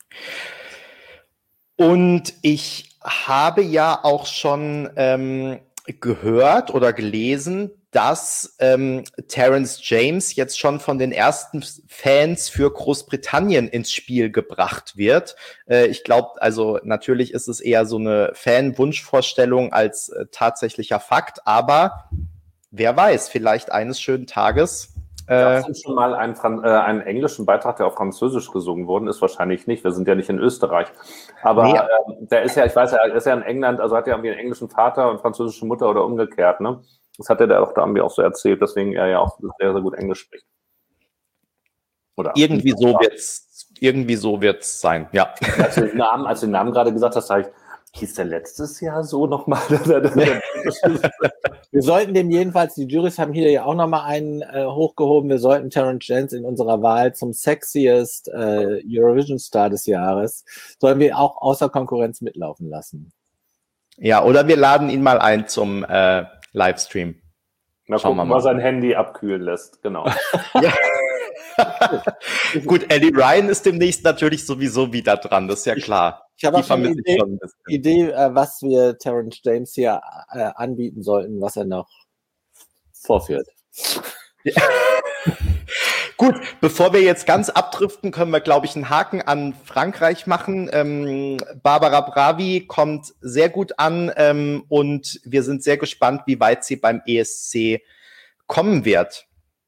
Speaker 1: Und ich habe ja auch schon ähm, gehört oder gelesen, dass ähm, Terence James jetzt schon von den ersten Fans für Großbritannien ins Spiel gebracht wird. Äh, ich glaube, also natürlich ist es eher so eine Fan-Wunschvorstellung als äh, tatsächlicher Fakt, aber wer weiß, vielleicht eines schönen Tages.
Speaker 4: Gab es denn schon mal einen, Fran- äh, einen englischen Beitrag, der auf Französisch gesungen worden ist? Wahrscheinlich nicht. Wir sind ja nicht in Österreich. Aber
Speaker 1: Nee.
Speaker 4: äh, der ist ja, ich weiß ja, er ist ja in England, also hat er irgendwie einen englischen Vater und französische Mutter oder umgekehrt, ne? Das hat er da auch da irgendwie auch so erzählt, deswegen er ja auch sehr, sehr gut Englisch spricht. Oder
Speaker 1: Irgendwie so wird's, irgendwie so wird's sein, ja.
Speaker 4: Als du den Namen, als du den Namen gerade gesagt hast, sag ich, hieß der letztes Jahr so nochmal?
Speaker 3: Wir sollten dem jedenfalls, die Jurys haben hier ja auch nochmal einen äh, hochgehoben, wir sollten Terence James in unserer Wahl zum sexiest äh, Eurovision-Star des Jahres, sollen wir auch außer Konkurrenz mitlaufen lassen.
Speaker 1: Ja, oder wir laden ihn mal ein zum äh, Livestream.
Speaker 4: Mal
Speaker 1: Schauen
Speaker 4: gucken,
Speaker 1: wir mal.
Speaker 4: mal sein Handy abkühlen lässt, genau.
Speaker 1: Ja. Gut, Eddie Ryan ist demnächst natürlich sowieso wieder dran, das ist ja klar.
Speaker 3: Ich habe
Speaker 1: Die
Speaker 3: auch schon eine
Speaker 1: vermisse ich
Speaker 3: Idee,
Speaker 1: schon ein bisschen.
Speaker 3: Idee äh, was wir Terence James hier äh, anbieten sollten, was er noch vorführt.
Speaker 1: Ja. Gut, bevor wir jetzt ganz abdriften, können wir, glaube ich, einen Haken an Frankreich machen. Ähm, Barbara Bravi kommt sehr gut an ähm, und wir sind sehr gespannt, wie weit sie beim E S C kommen wird.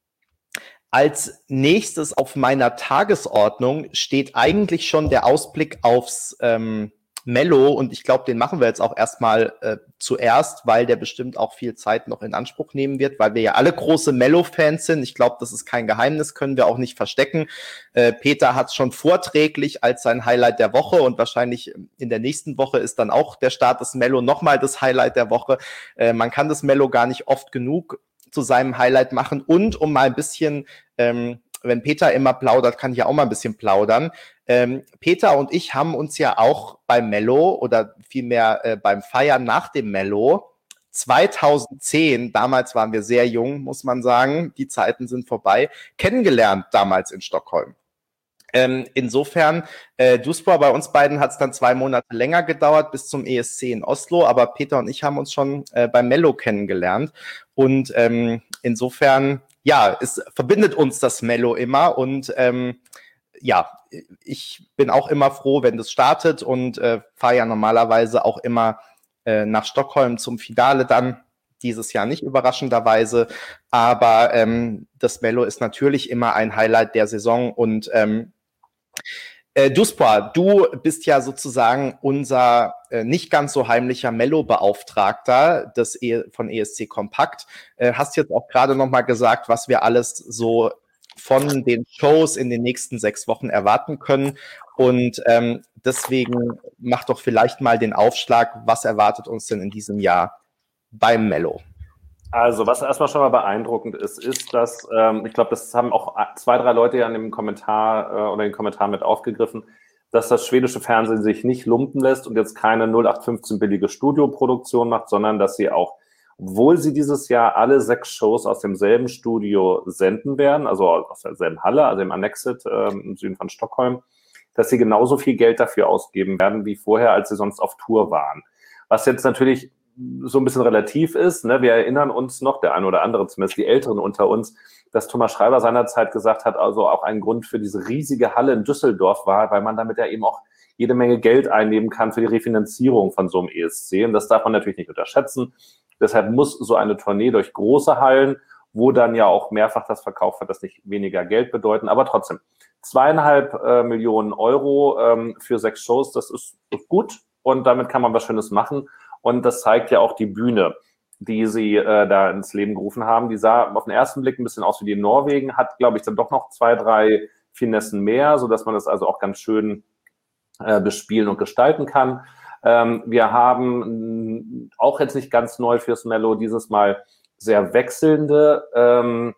Speaker 1: Als nächstes auf meiner Tagesordnung steht eigentlich schon der Ausblick aufs ähm, Mello und ich glaube, den machen wir jetzt auch erstmal äh, zuerst, weil der bestimmt auch viel Zeit noch in Anspruch nehmen wird, weil wir ja alle große Mello-Fans sind. Ich glaube, das ist kein Geheimnis, können wir auch nicht verstecken. Äh, Peter hat es schon vorträglich als sein Highlight der Woche und wahrscheinlich in der nächsten Woche ist dann auch der Start des Mello nochmal das Highlight der Woche. Äh, man kann das Mello gar nicht oft genug zu seinem Highlight machen und um mal ein bisschen, ähm, wenn Peter immer plaudert, kann ich ja auch mal ein bisschen plaudern. Ähm, Peter und ich haben uns ja auch beim Mello oder vielmehr äh, beim Feiern nach dem Mello zweitausendzehn, damals waren wir sehr jung, muss man sagen, die Zeiten sind vorbei, kennengelernt damals in Stockholm. Ähm, insofern, äh, Duspor, bei uns beiden hat es dann zwei Monate länger gedauert bis zum E S C in Oslo, aber Peter und ich haben uns schon äh, beim Mello kennengelernt und ähm, insofern, ja, es verbindet uns das Mello immer und ähm, ja, ich bin auch immer froh, wenn das startet und äh, fahre ja normalerweise auch immer äh, nach Stockholm zum Finale dann. Dieses Jahr nicht überraschenderweise, aber ähm, das Mello ist natürlich immer ein Highlight der Saison und ähm, äh, Duspor, du bist ja sozusagen unser äh, nicht ganz so heimlicher Mello-Beauftragter des e- von E S C Kompakt. Äh, hast jetzt auch gerade noch mal gesagt, was wir alles so von den Shows in den nächsten sechs Wochen erwarten können. Und ähm, deswegen mach doch vielleicht mal den Aufschlag, was erwartet uns denn in diesem Jahr beim Mello?
Speaker 4: Also, was erstmal schon mal beeindruckend ist, ist, dass, ähm, ich glaube, das haben auch zwei, drei Leute ja in dem Kommentar äh, oder in den Kommentaren mit aufgegriffen, dass das schwedische Fernsehen sich nicht lumpen lässt und jetzt keine null acht fünfzehn billige Studioproduktion macht, sondern dass sie auch, obwohl sie dieses Jahr alle sechs Shows aus demselben Studio senden werden, also aus derselben Halle, also im Annexit äh, im Süden von Stockholm, dass sie genauso viel Geld dafür ausgeben werden wie vorher, als sie sonst auf Tour waren. Was jetzt natürlich so ein bisschen relativ ist, ne? Wir erinnern uns noch, der eine oder andere, zumindest die Älteren unter uns, dass Thomas Schreiber seinerzeit gesagt hat, also auch ein Grund für diese riesige Halle in Düsseldorf war, weil man damit ja eben auch jede Menge Geld einnehmen kann für die Refinanzierung von so einem E S C. Und das darf man natürlich nicht unterschätzen. Deshalb muss so eine Tournee durch große Hallen, wo dann ja auch mehrfach das verkauft wird, das nicht weniger Geld bedeuten, aber trotzdem zweieinhalb äh, Millionen Euro ähm, für sechs Shows, das ist, ist gut und damit kann man was Schönes machen. Und das zeigt ja auch die Bühne, die sie äh, da ins Leben gerufen haben. Die sah auf den ersten Blick ein bisschen aus wie die in Norwegen, hat, glaube ich, dann doch noch zwei, drei Finessen mehr, sodass man das also auch ganz schön äh, bespielen und gestalten kann. Ähm, wir haben mh, auch jetzt nicht ganz neu fürs Mello dieses Mal sehr wechselnde, ähm,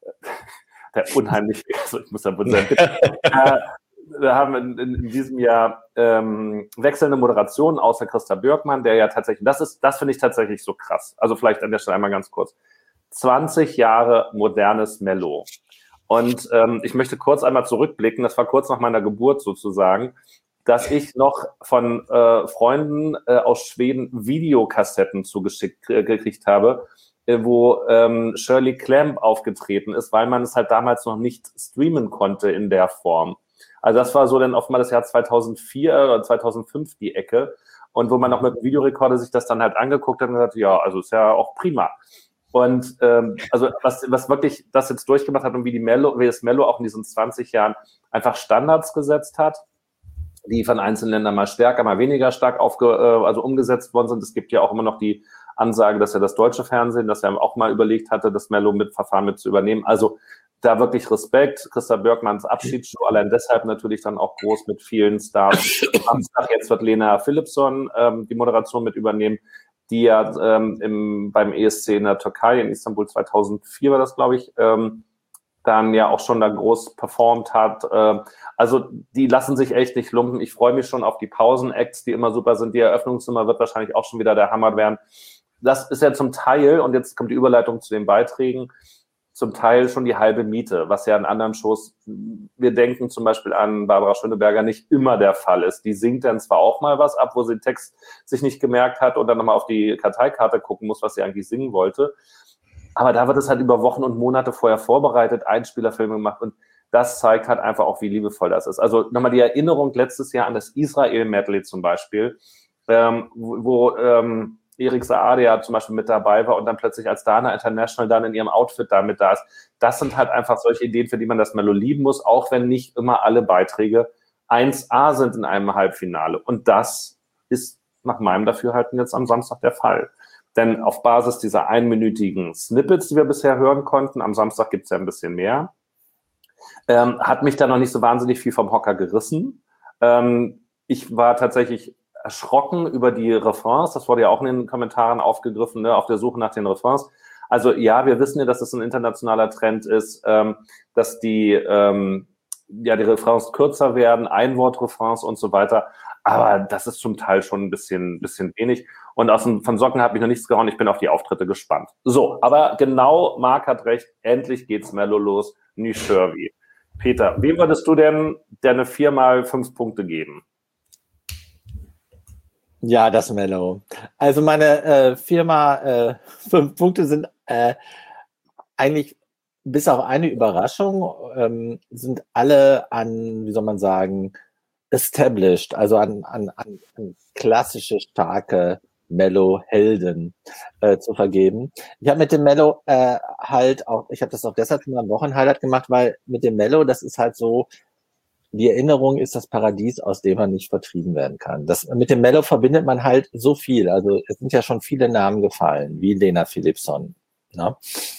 Speaker 4: der unheimlich, also ich muss da wohl sagen, äh, wir haben in, in, in diesem Jahr ähm, wechselnde Moderationen außer Christa Björkmann, der ja tatsächlich, das ist, das finde ich tatsächlich so krass. Also vielleicht an der Stelle einmal ganz kurz. zwanzig Jahre modernes Mello. Und ähm, ich möchte kurz einmal zurückblicken, das war kurz nach meiner Geburt sozusagen, dass ich noch von äh, Freunden äh, aus Schweden Videokassetten zugeschickt äh, gekriegt habe, wo ähm, Shirley Clamp aufgetreten ist, weil man es halt damals noch nicht streamen konnte in der Form. Also das war so dann oft mal das Jahr zweitausendvier oder zweitausendfünf die Ecke und wo man noch mit dem Videorekorder sich das dann halt angeguckt hat und gesagt, ja, also ist ja auch prima. Und ähm, also was, was wirklich das jetzt durchgemacht hat und wie die Mello, wie das Mello auch in diesen zwanzig Jahren einfach Standards gesetzt hat, die von einzelnen Ländern mal stärker, mal weniger stark aufge, äh, also umgesetzt worden sind. Es gibt ja auch immer noch die Ansage, dass ja das deutsche Fernsehen, das ja auch mal überlegt hatte, das Mello mit Verfahren mit zu übernehmen. Also da wirklich Respekt. Christa Björkmans Abschiedsshow, allein deshalb natürlich dann auch groß mit vielen Stars. Am Samstag jetzt wird Lena Philipsson ähm, die Moderation mit übernehmen, die ja ähm, im, beim E S C in der Türkei, in Istanbul zweitausendvier war das, glaube ich, ähm, dann ja auch schon da groß performt hat. Also die lassen sich echt nicht lumpen. Ich freue mich schon auf die Pausen-Acts, die immer super sind. Die Eröffnungsnummer wird wahrscheinlich auch schon wieder der Hammer werden. Das ist ja zum Teil, und jetzt kommt die Überleitung zu den Beiträgen, zum Teil schon die halbe Miete, was ja in anderen Shows, wir denken zum Beispiel an Barbara Schöneberger, nicht immer der Fall ist. Die singt dann zwar auch mal was ab, wo sie den Text sich nicht gemerkt hat und dann nochmal auf die Karteikarte gucken muss, was sie eigentlich singen wollte. Aber da wird es halt über Wochen und Monate vorher vorbereitet, Einspielerfilme gemacht und das zeigt halt einfach auch, wie liebevoll das ist. Also nochmal die Erinnerung letztes Jahr an das Israel-Medley zum Beispiel, ähm, wo, wo ähm, Erik Saadia zum Beispiel mit dabei war und dann plötzlich als Dana International dann in ihrem Outfit da mit da ist. Das sind halt einfach solche Ideen, für die man das Mello lieben muss, auch wenn nicht immer alle Beiträge eins A sind in einem Halbfinale. Und das ist nach meinem Dafürhalten jetzt am Samstag der Fall. Denn auf Basis dieser einminütigen Snippets, die wir bisher hören konnten, am Samstag gibt es ja ein bisschen mehr, ähm, hat mich da noch nicht so wahnsinnig viel vom Hocker gerissen. Ähm, ich war tatsächlich erschrocken über die Refrains, das wurde ja auch in den Kommentaren aufgegriffen, ne, auf der Suche nach den Refrains. Also ja, wir wissen ja, dass das ein internationaler Trend ist, ähm, dass die, ähm, ja, die Refrains kürzer werden, Einwort-Refrains und so weiter. Aber das ist zum Teil schon ein bisschen, bisschen wenig. Und aus dem, von Socken habe ich noch nichts gehauen. Ich bin auf die Auftritte gespannt. So, aber genau, Marc hat recht. Endlich geht's Mello los. Nishirvi. Peter, wem würdest du denn deine vier mal fünf Punkte geben?
Speaker 3: Ja, das Mello. Also meine äh, vier mal äh, fünf Punkte sind äh, eigentlich bis auf eine Überraschung ähm, sind alle an, wie soll man sagen, established, also an, an, an, an klassische, starke Mello-Helden äh, zu vergeben. Ich habe mit dem Mello äh, halt auch, ich habe das auch deshalb mal am Wochenhighlight gemacht, weil mit dem Mello, das ist halt so, die Erinnerung ist das Paradies, aus dem man nicht vertrieben werden kann. Das, mit dem Mello verbindet man halt so viel. Also es sind ja schon viele Namen gefallen, wie Lena Philipsson, ne?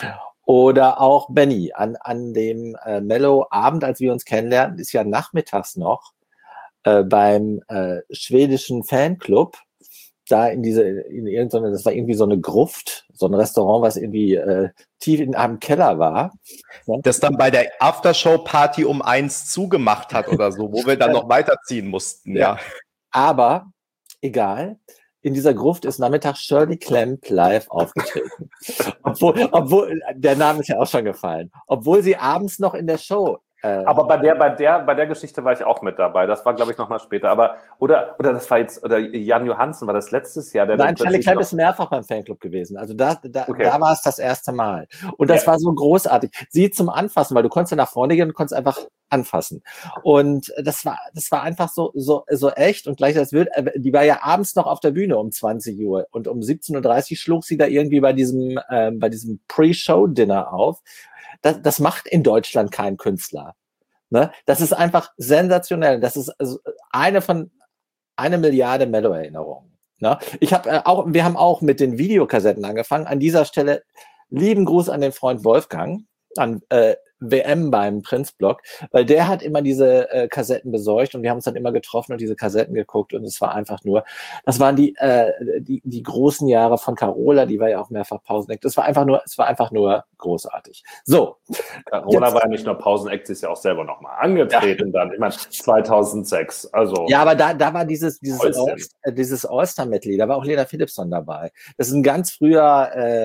Speaker 3: Oder auch Benny. An, an dem äh, Mello-Abend, als wir uns kennenlernten, ist ja nachmittags noch äh, beim äh, schwedischen Fanclub, da in diese, in irgendeine, das war irgendwie so eine Gruft, so ein Restaurant, was irgendwie äh, tief in einem Keller war.
Speaker 1: Ne? Das dann bei der Aftershow-Party um eins zugemacht hat oder so, wo wir dann noch weiterziehen mussten, ja.
Speaker 3: ja. Aber, egal, in dieser Gruft ist nachmittags Shirley Clamp live aufgetreten. obwohl, obwohl, der Name ist ja auch schon gefallen. Obwohl sie abends noch in der Show
Speaker 4: Aber bei der, bei der, bei der Geschichte war ich auch mit dabei. Das war, glaube ich, noch mal später. Aber, oder, oder das war jetzt, oder Jan Johansen war das letztes Jahr. Der
Speaker 3: Nein, Shirley Clamp ist mehrfach beim Fanclub gewesen. Also da, da,
Speaker 4: okay.
Speaker 3: da war es das erste Mal. Und das ja. war so großartig. Sie zum Anfassen, weil du konntest ja nach vorne gehen und konntest einfach anfassen. Und das war, das war einfach so, so, so echt. Und gleich das wird, die war ja abends noch auf der Bühne um zwanzig Uhr. Und um siebzehn Uhr dreißig schlug sie da irgendwie bei diesem, ähm, bei diesem Pre-Show-Dinner auf. Das, das macht in Deutschland kein Künstler. Ne? Das ist einfach sensationell. Das ist also eine von eine Milliarde Mello-Erinnerungen. Ne? Ich habe äh, auch, wir haben auch mit den Videokassetten angefangen. An dieser Stelle lieben Gruß an den Freund Wolfgang, an äh, W M beim Prinzblock, weil der hat immer diese äh, Kassetten besorgt und wir haben uns dann immer getroffen und diese Kassetten geguckt und es war einfach nur, das waren die äh, die, die großen Jahre von Carola, die war ja auch mehrfach Pauseneck. Das war einfach nur, es war einfach nur großartig. So.
Speaker 4: Carola jetzt, war ja nicht nur Pauseneck, sie ist ja auch selber nochmal angetreten ja. dann, ich meine zweitausendsechs, also.
Speaker 3: Ja, aber da, da war dieses, dieses, All, äh, dieses All-Star-Medley, da war auch Lena Philipsson dabei. Das ist ein ganz früher, äh,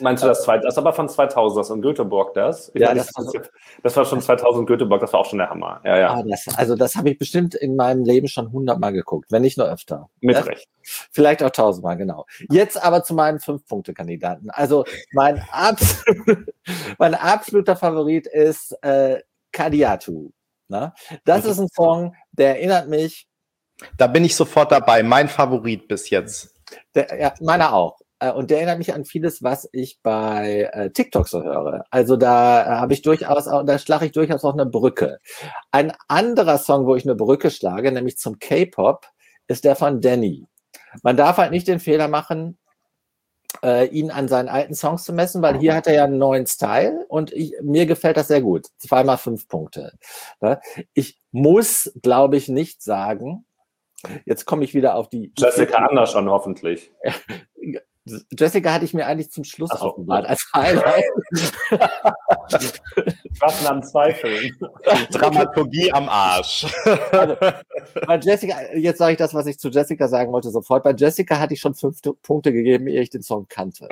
Speaker 4: Meinst du das zweite? Das ist aber von zweitausend, das in Göteborg, das? Ich
Speaker 3: Ja,
Speaker 4: meine,
Speaker 3: das war so-
Speaker 4: das war schon zweitausend Göteborg, das war auch schon der Hammer. Ja, ja.
Speaker 3: Ah, das, also das habe ich bestimmt in meinem Leben schon hundertmal geguckt, wenn nicht nur öfter.
Speaker 4: Mit
Speaker 3: Ja?
Speaker 4: Recht.
Speaker 3: Vielleicht auch tausendmal, genau. Jetzt aber zu meinen Fünf-Punkte-Kandidaten. Also mein, absolut, mein absoluter Favorit ist äh, Kadiatu. Ne? Das ist ein Song, der erinnert mich.
Speaker 1: Da bin ich sofort dabei. Mein Favorit bis jetzt.
Speaker 3: Der, ja, meiner auch. Äh, Und der erinnert mich an vieles, was ich bei äh, TikTok so höre. Also da äh, habe ich durchaus, auch, da schlage ich durchaus auch eine Brücke. Ein anderer Song, wo ich eine Brücke schlage, nämlich zum K-Pop, ist der von Danny. Man darf halt nicht den Fehler machen, äh, ihn an seinen alten Songs zu messen, weil hier hat er ja einen neuen Style und ich, mir gefällt das sehr gut. Zweimal fünf Punkte. Ja? Ich muss, glaube ich, nicht sagen, jetzt komme ich wieder auf die...
Speaker 4: Jessica Andersson hoffentlich.
Speaker 3: Jessica hatte ich mir eigentlich zum Schluss
Speaker 4: Ach so.
Speaker 3: aufbewahrt als Highlight.
Speaker 4: Waffen am Zweifeln.
Speaker 1: Dramaturgie am Arsch.
Speaker 3: Also, bei Jessica, jetzt sage ich das, was ich zu Jessica sagen wollte, sofort. Bei Jessica hatte ich schon fünf Punkte gegeben, ehe ich den Song kannte.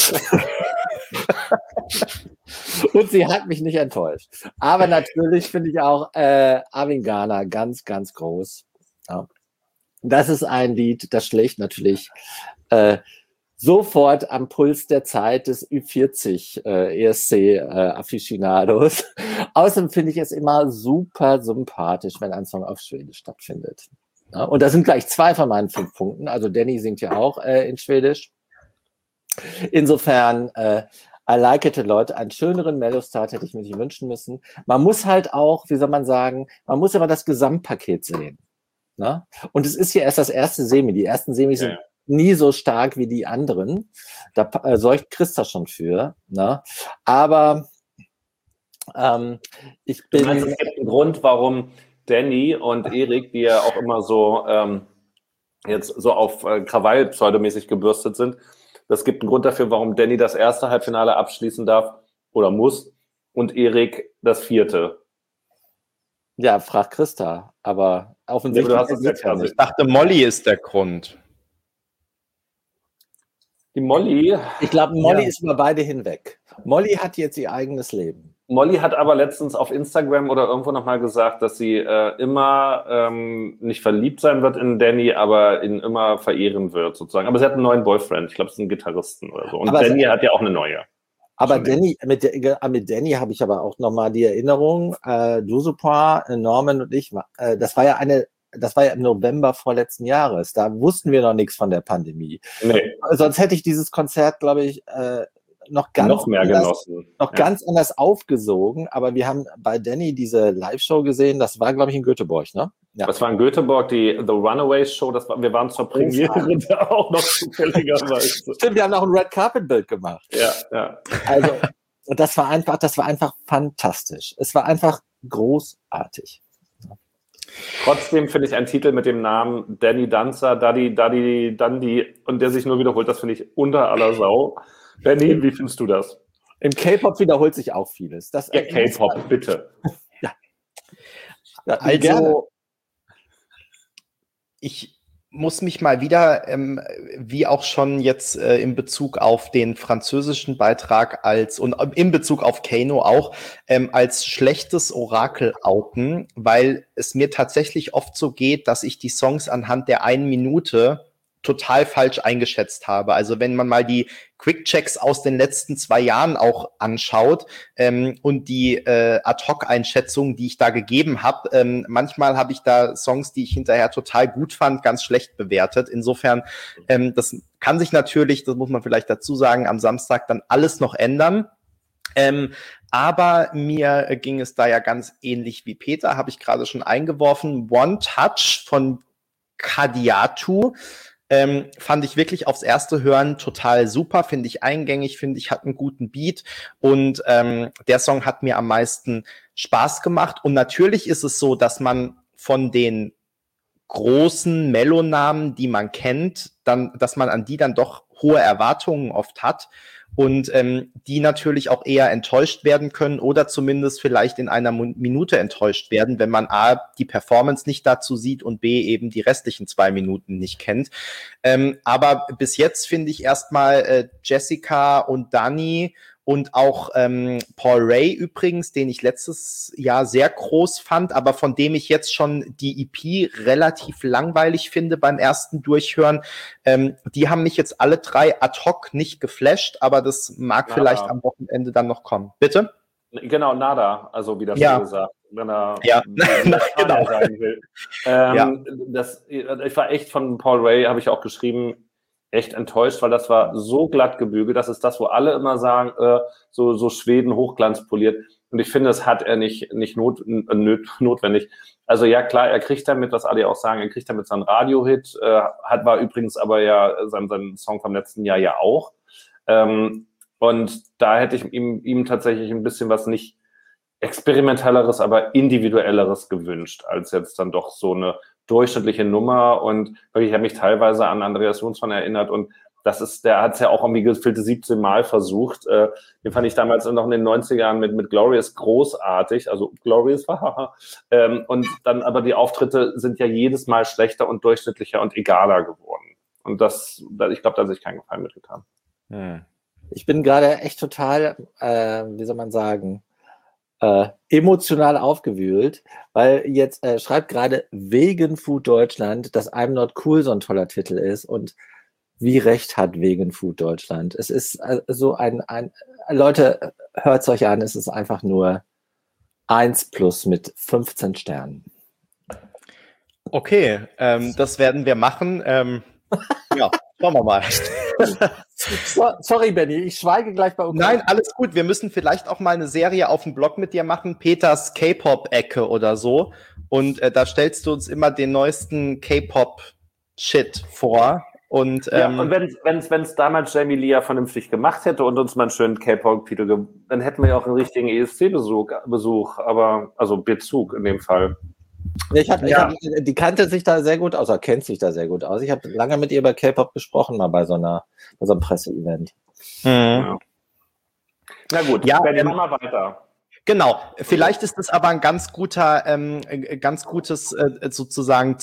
Speaker 3: Und sie hat mich nicht enttäuscht. Aber natürlich finde ich auch äh, Armin Ghana ganz, ganz groß. Ja. Das ist ein Lied, das schlägt natürlich äh, sofort am Puls der Zeit des Ü vierzig äh, E S C-Afficionados. Äh, Außerdem finde ich es immer super sympathisch, wenn ein Song auf Schwedisch stattfindet. Ja, und da sind gleich zwei von meinen fünf Punkten. Also Danny singt ja auch äh, in Schwedisch. Insofern, äh, I like it a lot. Einen schöneren Mellow-Start hätte ich mir nicht wünschen müssen. Man muss halt auch, wie soll man sagen, man muss aber das Gesamtpaket sehen. Ne? Und es ist ja erst das erste Semi. Die ersten Semis
Speaker 4: Ja,
Speaker 3: sind
Speaker 4: ja.
Speaker 3: nie so stark wie die anderen. Da äh, sorgt Christa schon für. Ne? Aber ähm, ich
Speaker 4: Du
Speaker 3: bin...
Speaker 4: meinst, es gibt einen Grund, warum Danny und Erik, die ja auch immer so ähm, jetzt so auf äh, Krawall pseudomäßig gebürstet sind, das gibt einen Grund dafür, warum Danny das erste Halbfinale abschließen darf oder muss und Erik das vierte.
Speaker 3: Ja, frag Christa. Aber offensichtlich...
Speaker 4: Ja, aber du hast es ja
Speaker 3: geht's ja
Speaker 4: quasi.
Speaker 3: nicht.
Speaker 1: Ich dachte, Molly ist der Grund.
Speaker 4: Die Molly,
Speaker 3: Ich glaube, Molly
Speaker 1: Ja.
Speaker 3: ist über beide hinweg. Molly hat jetzt ihr eigenes Leben.
Speaker 4: Molly hat aber letztens auf Instagram oder irgendwo nochmal gesagt, dass sie äh, immer ähm, nicht verliebt sein wird in Danny, aber ihn immer verehren wird, sozusagen. Aber sie hat einen neuen Boyfriend. Ich glaube, es ist ein Gitarristen oder so. Und
Speaker 3: Aber
Speaker 4: Danny
Speaker 3: sie-
Speaker 4: hat ja auch eine neue.
Speaker 3: Aber
Speaker 4: Schon
Speaker 3: Danny, mit, der, äh, mit Danny habe ich aber auch nochmal die Erinnerung, äh, Dusupoir, äh, Norman und ich, äh, das war ja eine, das war ja im November vorletzten Jahres. Da wussten wir noch nichts von der Pandemie.
Speaker 4: Nee,
Speaker 3: Sonst hätte ich dieses Konzert, glaube ich, äh, noch ganz
Speaker 4: noch mehr
Speaker 3: anders,
Speaker 4: genossen.
Speaker 3: noch
Speaker 4: Ja.
Speaker 3: ganz anders aufgesogen. Aber wir haben bei Danny diese Live-Show gesehen. Das war, glaube ich, in Göteborg, ne? Ja.
Speaker 4: Das war in Göteborg, die The Runaways Show. Das war, wir waren zur Premiere da auch noch zufälligerweise.
Speaker 3: Stimmt, wir haben noch ein Red Carpet Bild gemacht.
Speaker 4: Ja, ja.
Speaker 3: Also, und das war einfach, das war einfach fantastisch. Es war einfach großartig.
Speaker 4: Trotzdem finde ich einen Titel mit dem Namen Danny Dancer, Daddy, Daddy, Dandy und der sich nur wiederholt, das finde ich unter aller Sau. Danny, wie findest du das?
Speaker 3: Im K-Pop wiederholt sich auch vieles. Das
Speaker 4: Ja, K-Pop, bitte.
Speaker 3: Ja,
Speaker 1: Also,
Speaker 3: gerne.
Speaker 1: ich muss mich mal wieder, ähm, wie auch schon jetzt äh, in Bezug auf den französischen Beitrag als und in Bezug auf Kano auch, ähm, als schlechtes Orakel outen, weil es mir tatsächlich oft so geht, dass ich die Songs anhand der einen Minute total falsch eingeschätzt habe. Also wenn man mal die Quick-Checks aus den letzten zwei Jahren auch anschaut ähm, und die äh, Ad-Hoc-Einschätzungen, die ich da gegeben habe, ähm, manchmal habe ich da Songs, die ich hinterher total gut fand, ganz schlecht bewertet. Insofern, ähm, das kann sich natürlich, das muss man vielleicht dazu sagen, am Samstag dann alles noch ändern. Ähm, aber mir äh, ging es da ja ganz ähnlich wie Peter, habe ich gerade schon eingeworfen. One Touch von Kadiatu. Ähm, fand ich wirklich aufs erste Hören total super, finde ich eingängig, finde ich hat einen guten Beat und ähm, der Song hat mir am meisten Spaß gemacht und natürlich ist es so, dass man von den großen Mellonamen, die man kennt, dann, dass man an die dann doch hohe Erwartungen oft hat und ähm, die natürlich auch eher enttäuscht werden können oder zumindest vielleicht in einer Minute enttäuscht werden, wenn man A, die Performance nicht dazu sieht und B, eben die restlichen zwei Minuten nicht kennt. Ähm, aber bis jetzt finde ich erstmal äh, Jessica und Dani und auch ähm, Paul Ray übrigens, den ich letztes Jahr sehr groß fand, aber von dem ich jetzt schon die E P relativ langweilig finde beim ersten Durchhören. Ähm, die haben mich jetzt alle drei ad hoc nicht geflasht, aber das mag Nada. Vielleicht am Wochenende dann noch kommen. Bitte?
Speaker 4: Genau, Nada, also wie das
Speaker 1: ja.
Speaker 4: schon gesagt, wenn er
Speaker 1: ja.
Speaker 4: genau sein will. Ähm, ja. das, ich war echt von Paul Ray, habe ich auch geschrieben, echt enttäuscht, weil das war so glatt gebügelt. Das ist das, wo alle immer sagen, äh, so, so Schweden hochglanzpoliert. Und ich finde, das hat er nicht, nicht not, not, notwendig. Also ja, klar, er kriegt damit, was alle auch sagen, er kriegt damit seinen Radio-Hit, äh, hat, war übrigens aber ja sein, sein Song vom letzten Jahr ja auch. Ähm, und da hätte ich ihm, ihm tatsächlich ein bisschen was nicht experimentelleres, aber individuelleres gewünscht, als jetzt dann doch so eine durchschnittliche Nummer. Und wirklich, ich habe mich teilweise an Andreas Jonsson erinnert und das ist, der hat es ja auch irgendwie gefühlte siebzehn Mal versucht. Äh, den fand ich damals noch in den neunziger Jahren mit, mit Glorious großartig, also Glorious war ähm, und dann aber die Auftritte sind ja jedes Mal schlechter und durchschnittlicher und egaler geworden. Und das, ich glaube, da hat sich keinen Gefallen mitgetan.
Speaker 3: Hm. Ich bin gerade echt total, äh, wie soll man sagen, Äh, emotional aufgewühlt, weil jetzt äh, schreibt gerade Vegan Food Deutschland, dass I'm Not Cool so ein toller Titel ist und wie recht hat Vegan Food Deutschland. Es ist äh, so ein, ein Leute, hört's euch an, es ist einfach nur eins plus mit fünfzehn Sternen.
Speaker 1: Okay, ähm, das werden wir machen. Ähm, ja, schauen wir mal.
Speaker 3: So, sorry, Benny, ich schweige gleich bei uns.
Speaker 1: Nein, alles gut. Wir müssen vielleicht auch mal eine Serie auf dem Blog mit dir machen, Peters K-Pop-Ecke oder so. Und äh, da stellst du uns immer den neuesten K-Pop-Shit vor. Und, ähm,
Speaker 4: ja, und wenn es damals Jamie Lee ja vernünftig gemacht hätte und uns mal einen schönen K-Pop-Titel, dann hätten wir ja auch einen richtigen E S C-Besuch, Besuch, aber also Bezug in dem Fall.
Speaker 3: Ich hab, ja. ich hab, die kannte sich da sehr gut aus, oder kennt sich da sehr gut aus. Ich habe lange mit ihr über K-Pop gesprochen, mal bei so einer, bei so einem Presse-Event.
Speaker 1: Mhm.
Speaker 4: Ja. Na gut,
Speaker 1: ja,
Speaker 4: dann
Speaker 1: ähm,
Speaker 4: machen wir weiter.
Speaker 1: Genau, vielleicht ist es aber ein ganz guter, ähm, ganz gutes äh, sozusagen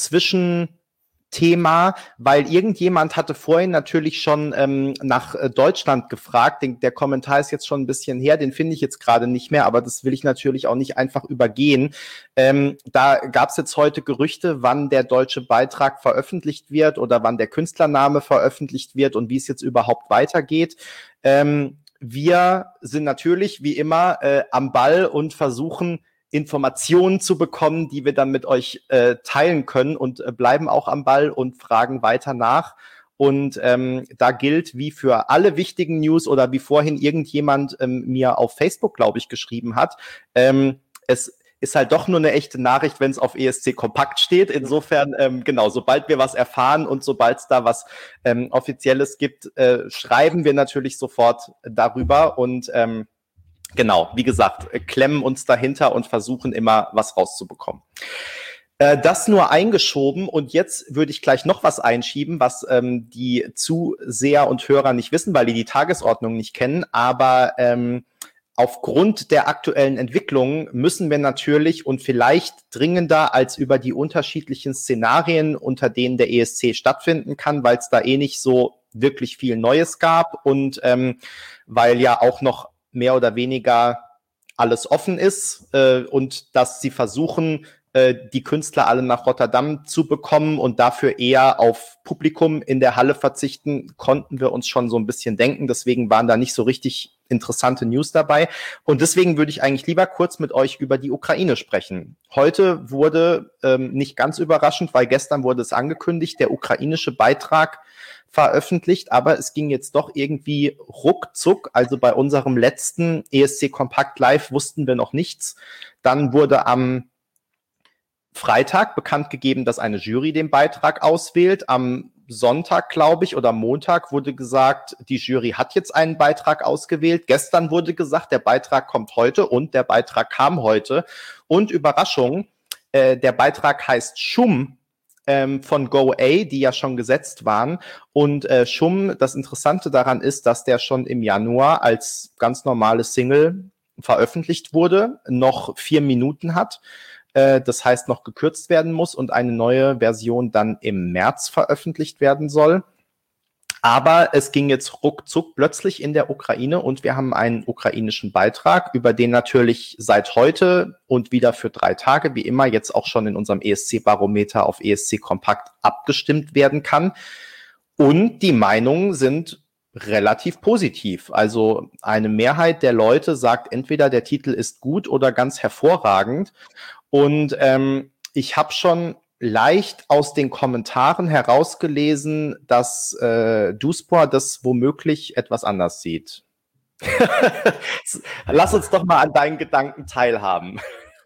Speaker 1: Zwischenthema, weil irgendjemand hatte vorhin natürlich schon ähm, nach äh, Deutschland gefragt. Den, der Kommentar ist jetzt schon ein bisschen her, den finde ich jetzt gerade nicht mehr, aber das will ich natürlich auch nicht einfach übergehen. Ähm, da gab es jetzt heute Gerüchte, wann der deutsche Beitrag veröffentlicht wird oder wann der Künstlername veröffentlicht wird und wie es jetzt überhaupt weitergeht. Ähm, Wir sind natürlich wie immer äh, am Ball und versuchen, Informationen zu bekommen, die wir dann mit euch äh, teilen können und äh, bleiben auch am Ball und fragen weiter nach. Und ähm, da gilt, wie für alle wichtigen News oder wie vorhin irgendjemand ähm, mir auf Facebook, glaube ich, geschrieben hat, ähm, es ist halt doch nur eine echte Nachricht, wenn es auf E S C Kompakt steht. Insofern, ähm, genau, sobald wir was erfahren und sobald es da was ähm, Offizielles gibt, äh, schreiben wir natürlich sofort darüber und ähm, genau, wie gesagt, klemmen uns dahinter und versuchen immer, was rauszubekommen. Äh, das nur eingeschoben und jetzt würde ich gleich noch was einschieben, was ähm, die Zuseher und Hörer nicht wissen, weil die die Tagesordnung nicht kennen, aber ähm, aufgrund der aktuellen Entwicklungen müssen wir natürlich und vielleicht dringender als über die unterschiedlichen Szenarien, unter denen der E S C stattfinden kann, weil es da eh nicht so wirklich viel Neues gab und ähm, weil ja auch noch mehr oder weniger alles offen ist äh, und dass sie versuchen, äh, die Künstler alle nach Rotterdam zu bekommen und dafür eher auf Publikum in der Halle verzichten, konnten wir uns schon so ein bisschen denken. Deswegen waren da nicht so richtig interessante News dabei. Und deswegen würde ich eigentlich lieber kurz mit euch über die Ukraine sprechen. Heute wurde, ähm, nicht ganz überraschend, weil gestern wurde es angekündigt, der ukrainische Beitrag veröffentlicht, aber es ging jetzt doch irgendwie ruckzuck. Also bei unserem letzten E S C Kompakt Live wussten wir noch nichts. Dann wurde am Freitag bekannt gegeben, dass eine Jury den Beitrag auswählt. Am Sonntag, glaube ich, oder Montag wurde gesagt, die Jury hat jetzt einen Beitrag ausgewählt. Gestern wurde gesagt, der Beitrag kommt heute und der Beitrag kam heute. Und Überraschung, äh, der Beitrag heißt Schum, ähm, von Go A, die ja schon gesetzt waren. Und äh, Schumm, das Interessante daran ist, dass der schon im Januar als ganz normale Single veröffentlicht wurde, noch vier Minuten hat. Äh, das heißt, noch gekürzt werden muss und eine neue Version dann im März veröffentlicht werden soll. Aber es ging jetzt ruckzuck plötzlich in der Ukraine und wir haben einen ukrainischen Beitrag, über den natürlich seit heute und wieder für drei Tage, wie immer, jetzt auch schon in unserem E S C-Barometer auf E S C Kompakt abgestimmt werden kann. Und die Meinungen sind relativ positiv. Also eine Mehrheit der Leute sagt entweder, der Titel ist gut oder ganz hervorragend. Und ähm, ich habe schon leicht aus den Kommentaren herausgelesen, dass äh, Duspor das womöglich etwas anders sieht. Lass uns doch mal an deinen Gedanken teilhaben.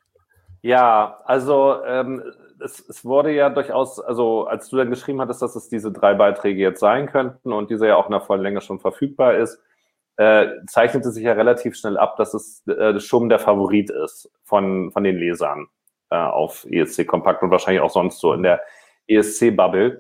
Speaker 4: Ja, also ähm, es, es wurde ja durchaus, also als du dann geschrieben hattest, dass es diese drei Beiträge jetzt sein könnten und diese ja auch in der vollen Länge schon verfügbar ist, äh, zeichnete sich ja relativ schnell ab, dass es äh, Schumm der Favorit ist von, von den Lesern auf E S C Kompakt und wahrscheinlich auch sonst so in der E S C-Bubble.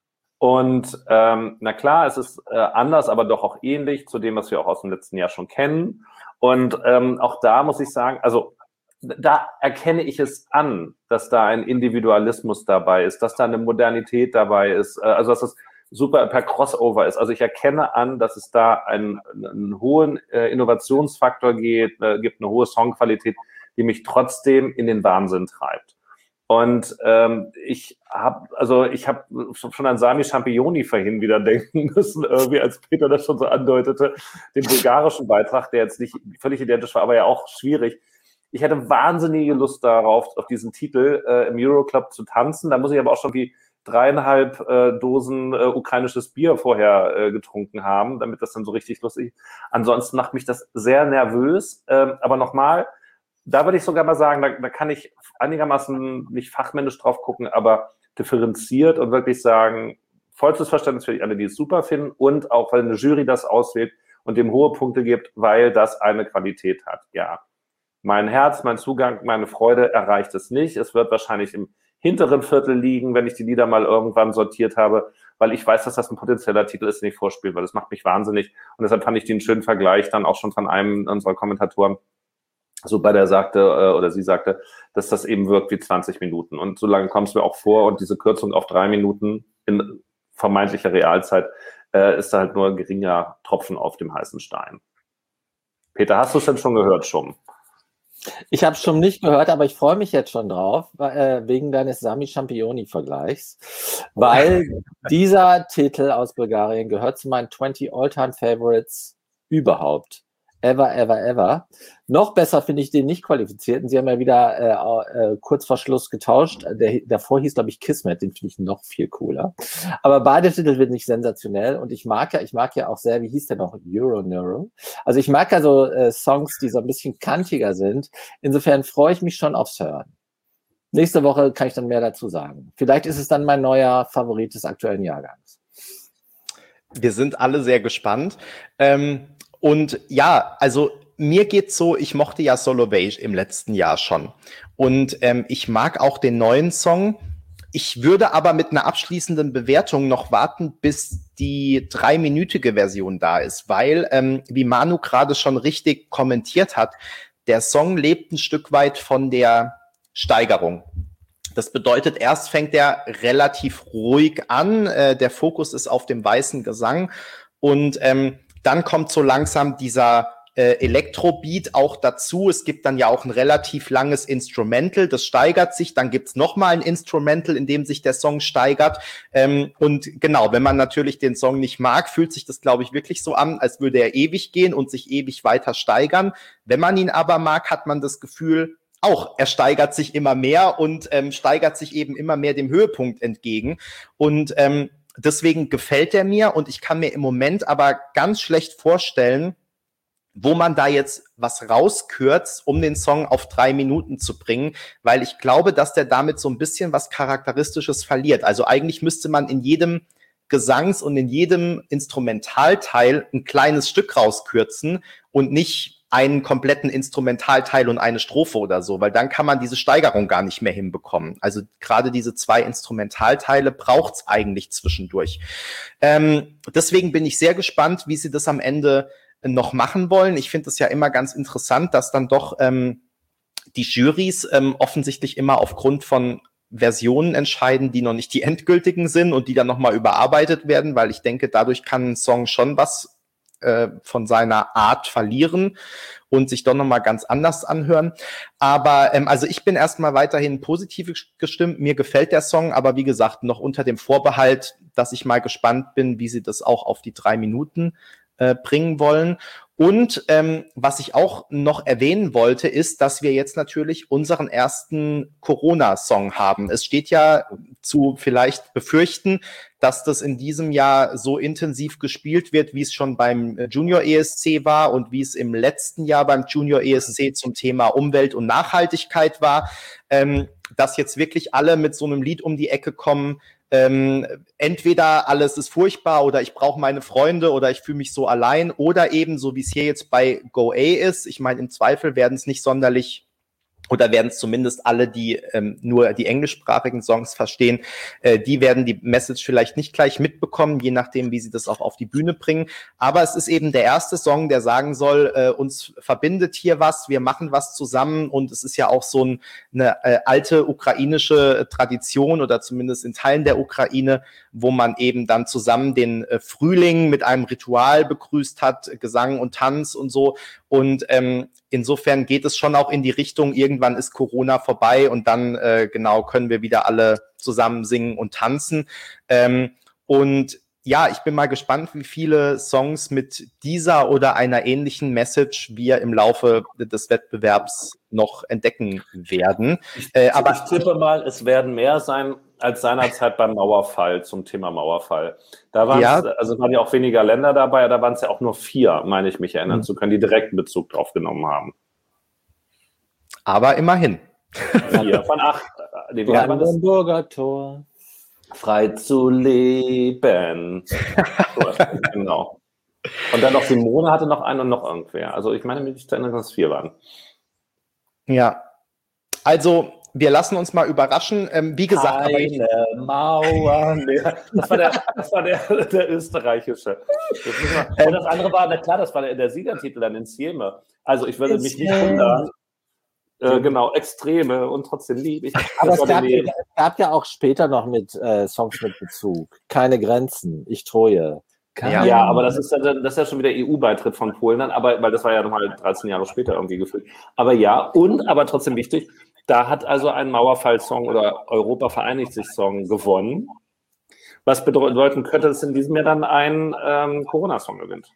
Speaker 4: Und ähm, na klar, es ist äh, anders, aber doch auch ähnlich zu dem, was wir auch aus dem letzten Jahr schon kennen. Und ähm, auch da muss ich sagen, also da erkenne ich es an, dass da ein Individualismus dabei ist, dass da eine Modernität dabei ist, äh, also dass es super per Crossover ist. Also ich erkenne an, dass es da einen, einen hohen äh, Innovationsfaktor geht, äh, gibt eine hohe Songqualität, die mich trotzdem in den Wahnsinn treibt. Und ähm, ich habe, also ich habe schon an Sami Championi vorhin wieder denken müssen, irgendwie, als Peter das schon so andeutete, den bulgarischen Beitrag, der jetzt nicht völlig identisch war, aber ja auch schwierig. Ich hätte wahnsinnige Lust darauf, auf diesen Titel äh, im Euroclub zu tanzen. Da muss ich aber auch schon wie dreieinhalb äh, Dosen äh, ukrainisches Bier vorher äh, getrunken haben, damit das dann so richtig lustig ist. Ansonsten macht mich das sehr nervös. Ähm, aber nochmal, da würde ich sogar mal sagen, da, da kann ich einigermaßen nicht fachmännisch drauf gucken, aber differenziert und wirklich sagen, vollstes Verständnis für alle, die es super finden und auch, weil eine Jury das auswählt und dem hohe Punkte gibt, weil das eine Qualität hat. Ja, mein Herz, mein Zugang, meine Freude erreicht es nicht. Es wird wahrscheinlich im hinteren Viertel liegen, wenn ich die Lieder mal irgendwann sortiert habe, weil ich weiß, dass das ein potenzieller Titel ist, den ich vorspiele, weil das macht mich wahnsinnig. Und deshalb fand ich den schönen Vergleich dann auch schon von einem unserer Kommentatoren, so bei der sagte, äh, oder sie sagte, dass das eben wirkt wie zwanzig Minuten. Und so lange kommt es mir auch vor und diese Kürzung auf drei Minuten in vermeintlicher Realzeit äh, ist da halt nur ein geringer Tropfen auf dem heißen Stein. Peter, hast du es denn schon gehört, Schumm?
Speaker 3: Ich habe es schon nicht gehört, aber ich freue mich jetzt schon drauf, äh, wegen deines Sami Championi-Vergleichs, weil dieser Titel aus Bulgarien gehört zu meinen zwanzig All-Time-Favorites überhaupt. Ever, ever, ever. Noch besser finde ich den nicht qualifizierten. Sie haben ja wieder äh, äh, kurz vor Schluss getauscht. Der davor hieß, glaube ich, Kismet. Den finde ich noch viel cooler. Aber beide Titel sind nicht sensationell. Und ich mag ja, ich mag ja auch sehr, wie hieß der noch? Euro Neuro. Also ich mag ja so äh, Songs, die so ein bisschen kantiger sind. Insofern freue ich mich schon aufs Hören. Nächste Woche kann ich dann mehr dazu sagen. Vielleicht ist es dann mein neuer Favorit des aktuellen Jahrgangs.
Speaker 1: Wir sind alle sehr gespannt. Ähm Und ja, also mir geht's so, ich mochte ja Solovage im letzten Jahr schon. Und ähm, ich mag auch den neuen Song. Ich würde aber mit einer abschließenden Bewertung noch warten, bis die dreiminütige Version da ist. Weil, ähm, wie Manu gerade schon richtig kommentiert hat, der Song lebt ein Stück weit von der Steigerung. Das bedeutet, erst fängt er relativ ruhig an. Äh, der Fokus ist auf dem weißen Gesang. Und ähm, dann kommt so langsam dieser äh, Elektrobeat auch dazu. Es gibt dann ja auch ein relativ langes Instrumental, das steigert sich. Dann gibt's noch mal ein Instrumental, in dem sich der Song steigert. Ähm, und genau, wenn man natürlich den Song nicht mag, fühlt sich das, glaube ich, wirklich so an, als würde er ewig gehen und sich ewig weiter steigern. Wenn man ihn aber mag, hat man das Gefühl, auch, er steigert sich immer mehr und ähm, steigert sich eben immer mehr dem Höhepunkt entgegen. Und ähm, deswegen gefällt er mir und ich kann mir im Moment aber ganz schlecht vorstellen, wo man da jetzt was rauskürzt, um den Song auf drei Minuten zu bringen, weil ich glaube, dass der damit so ein bisschen was Charakteristisches verliert. Also eigentlich müsste man in jedem Gesangs- und in jedem Instrumentalteil ein kleines Stück rauskürzen und nicht einen kompletten Instrumentalteil und eine Strophe oder so, weil dann kann man diese Steigerung gar nicht mehr hinbekommen. Also gerade diese zwei Instrumentalteile braucht's eigentlich zwischendurch. Ähm, deswegen bin ich sehr gespannt, wie sie das am Ende noch machen wollen. Ich finde es ja immer ganz interessant, dass dann doch ähm, die Jurys ähm, offensichtlich immer aufgrund von Versionen entscheiden, die noch nicht die endgültigen sind und die dann nochmal überarbeitet werden, weil ich denke, dadurch kann ein Song schon was äh, von seiner Art verlieren und sich doch nochmal ganz anders anhören. Aber ähm, also ich bin erstmal weiterhin positiv gestimmt. Mir gefällt der Song, aber wie gesagt, noch unter dem Vorbehalt, dass ich mal gespannt bin, wie sie das auch auf die drei Minuten äh, bringen wollen. Und ähm, was ich auch noch erwähnen wollte, ist, dass wir jetzt natürlich unseren ersten Corona-Song haben. Es steht ja zu vielleicht befürchten, dass das in diesem Jahr so intensiv gespielt wird, wie es schon beim Junior E S C war und wie es im letzten Jahr beim Junior E S C zum Thema Umwelt und Nachhaltigkeit war, ähm, dass jetzt wirklich alle mit so einem Lied um die Ecke kommen, Ähm, entweder alles ist furchtbar oder ich brauche meine Freunde oder ich fühle mich so allein oder eben, so wie es hier jetzt bei Go A ist, ich meine, im Zweifel werden es nicht sonderlich oder werden es zumindest alle, die ähm, nur die englischsprachigen Songs verstehen, äh, die werden die Message vielleicht nicht gleich mitbekommen, je nachdem, wie sie das auch auf die Bühne bringen. Aber es ist eben der erste Song, der sagen soll, äh, uns verbindet hier was, wir machen was zusammen und es ist ja auch so ein, eine äh, alte ukrainische Tradition oder zumindest in Teilen der Ukraine, wo man eben dann zusammen den äh, Frühling mit einem Ritual begrüßt hat, Gesang und Tanz und so. Und ähm, insofern geht es schon auch in die Richtung, irgendwann ist Corona vorbei und dann äh, genau können wir wieder alle zusammen singen und tanzen. Ähm, und ja, ich bin mal gespannt, wie viele Songs mit dieser oder einer ähnlichen Message wir im Laufe des Wettbewerbs noch entdecken werden.
Speaker 4: Äh, aber ich tippe mal, es werden mehr sein als seinerzeit beim Mauerfall, zum Thema Mauerfall. Da waren ja. also waren ja auch weniger Länder dabei, da waren es ja auch nur vier, meine ich mich erinnern mhm. zu können, die direkten Bezug drauf genommen haben.
Speaker 1: Aber immerhin.
Speaker 4: Vier von acht. Nee, Brandenburger Tor. Frei zu leben. Genau. Und dann noch Simone hatte noch einen und noch irgendwer. Also ich meine, mich zu erinnern, dass es vier waren.
Speaker 1: Ja. Also wir lassen uns mal überraschen. Ähm, wie gesagt,
Speaker 4: Keine
Speaker 1: aber ich,
Speaker 4: Mauer mehr. Das war der, das war der, der österreichische. Das und das andere war, na klar, das war der, der Siegertitel dann in Sieme. Also ich würde mich nicht wundern. Äh, genau, Extreme und trotzdem liebe ich.
Speaker 3: Aber es gab, es gab ja auch später noch mit äh, Songs mit Bezug. Keine Grenzen, ich Troje.
Speaker 4: Ja, ja, aber das ist, ja, das ist ja schon wieder E U-Beitritt von Polen dann, aber, weil das war ja nochmal dreizehn Jahre später irgendwie gefühlt. Aber ja, und, aber trotzdem wichtig, da hat also ein Mauerfall-Song oder Europa vereinigt sich Song gewonnen, was bedeuten könnte, dass in diesem Jahr dann ein ähm, Corona-Song gewinnt.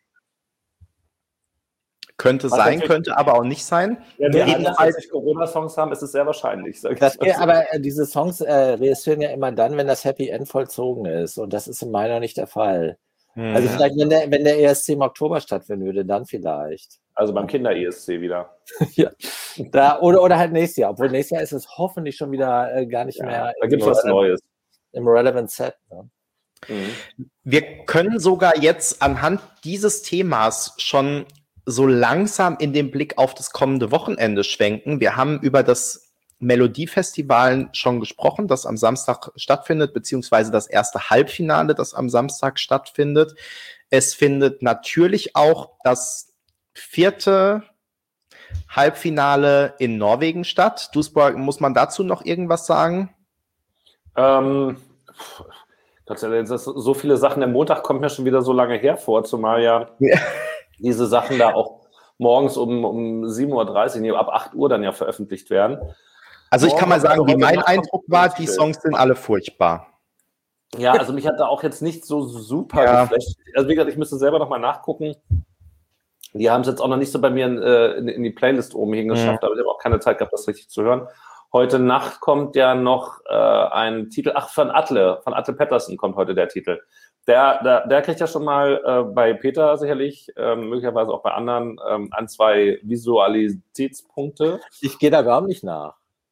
Speaker 1: Könnte was sein, könnte aber auch nicht sein.
Speaker 4: Ja, wir jedenfalls Corona-Songs haben, ist es sehr wahrscheinlich.
Speaker 3: Das geht, aber äh, diese Songs äh, registrieren ja immer dann, wenn das Happy End vollzogen ist. Und das ist in meiner nicht der Fall. Hm. Also vielleicht, wenn der, wenn der E S C im Oktober stattfinden würde, dann vielleicht.
Speaker 4: Also beim Kinder-E S C wieder.
Speaker 3: Ja. Da, oder, oder halt nächstes Jahr. Obwohl nächstes Jahr ist es hoffentlich schon wieder äh, gar nicht ja, mehr.
Speaker 4: Da gibt es was Neues.
Speaker 3: Im Relevant Set. Ne?
Speaker 1: Mhm. Wir können sogar jetzt anhand dieses Themas schon so langsam in den Blick auf das kommende Wochenende schwenken. Wir haben über das Melodiefestival schon gesprochen, das am Samstag stattfindet, beziehungsweise das erste Halbfinale, das am Samstag stattfindet. Es findet natürlich auch das vierte Halbfinale in Norwegen statt. Duisburg, muss man dazu noch irgendwas sagen?
Speaker 4: Ähm, das ist so viele Sachen. Der Montag kommt mir schon wieder so lange her vor, zumal ja, ja. diese Sachen da auch morgens um, um sieben Uhr dreißig, nee, ab acht Uhr dann ja veröffentlicht werden.
Speaker 1: Also ich kann mal sagen, wie mein Eindruck war, die Songs sind alle furchtbar.
Speaker 4: Ja, also mich hat da auch jetzt nicht so super
Speaker 1: ja.
Speaker 4: geflasht. Also wie gesagt, ich müsste selber nochmal nachgucken. Die haben es jetzt auch noch nicht so bei mir in, in, in die Playlist oben hingeschafft, mhm. aber ich habe auch keine Zeit gehabt, das richtig zu hören. Heute Nacht kommt ja noch äh, ein Titel, ach, von Atle, von Atle Pettersen kommt heute der Titel. Der, der, der kriegt ja schon mal äh, bei Peter sicherlich, äh, möglicherweise auch bei anderen, ähm, ein, zwei Visualitätspunkte.
Speaker 3: Ich gehe da gar nicht nach.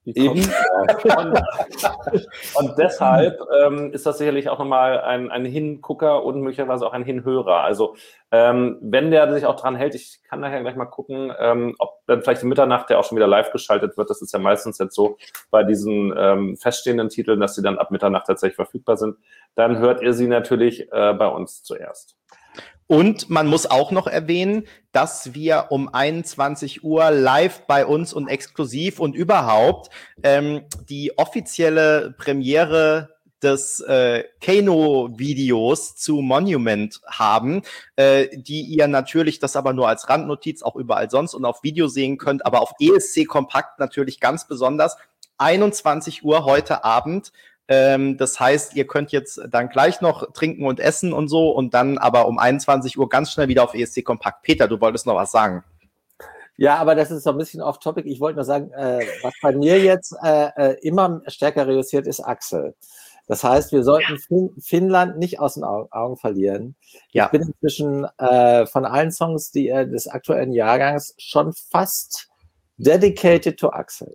Speaker 4: Eben. Und, und deshalb ähm, ist das sicherlich auch nochmal ein, ein Hingucker und möglicherweise auch ein Hinhörer. Also ähm, wenn der sich auch dran hält, ich kann nachher gleich mal gucken, ähm, ob dann vielleicht um Mitternacht der auch schon wieder live geschaltet wird. Das ist ja meistens jetzt so bei diesen ähm, feststehenden Titeln, dass sie dann ab Mitternacht tatsächlich verfügbar sind. Dann hört ihr sie natürlich äh, bei uns zuerst.
Speaker 1: Und man muss auch noch erwähnen, dass wir um einundzwanzig Uhr live bei uns und exklusiv und überhaupt ähm, die offizielle Premiere des äh, Kano-Videos zu Monument haben, äh, die ihr natürlich, das aber nur als Randnotiz, auch überall sonst und auf Video sehen könnt, aber auf E S C Kompakt natürlich ganz besonders. einundzwanzig Uhr heute Abend. Das heißt, ihr könnt jetzt dann gleich noch trinken und essen und so und dann aber um einundzwanzig Uhr ganz schnell wieder auf E S C Kompakt. Peter, du wolltest noch was sagen.
Speaker 3: Ja, aber das ist so ein bisschen off-topic. Ich wollte nur sagen, äh, was bei mir jetzt äh, immer stärker reüssiert, ist Axel. Das heißt, wir sollten fin- Finnland nicht aus den Au- Augen verlieren.
Speaker 1: Ja.
Speaker 3: Ich bin inzwischen äh, von allen Songs die, äh, des aktuellen Jahrgangs schon fast dedicated to Axel.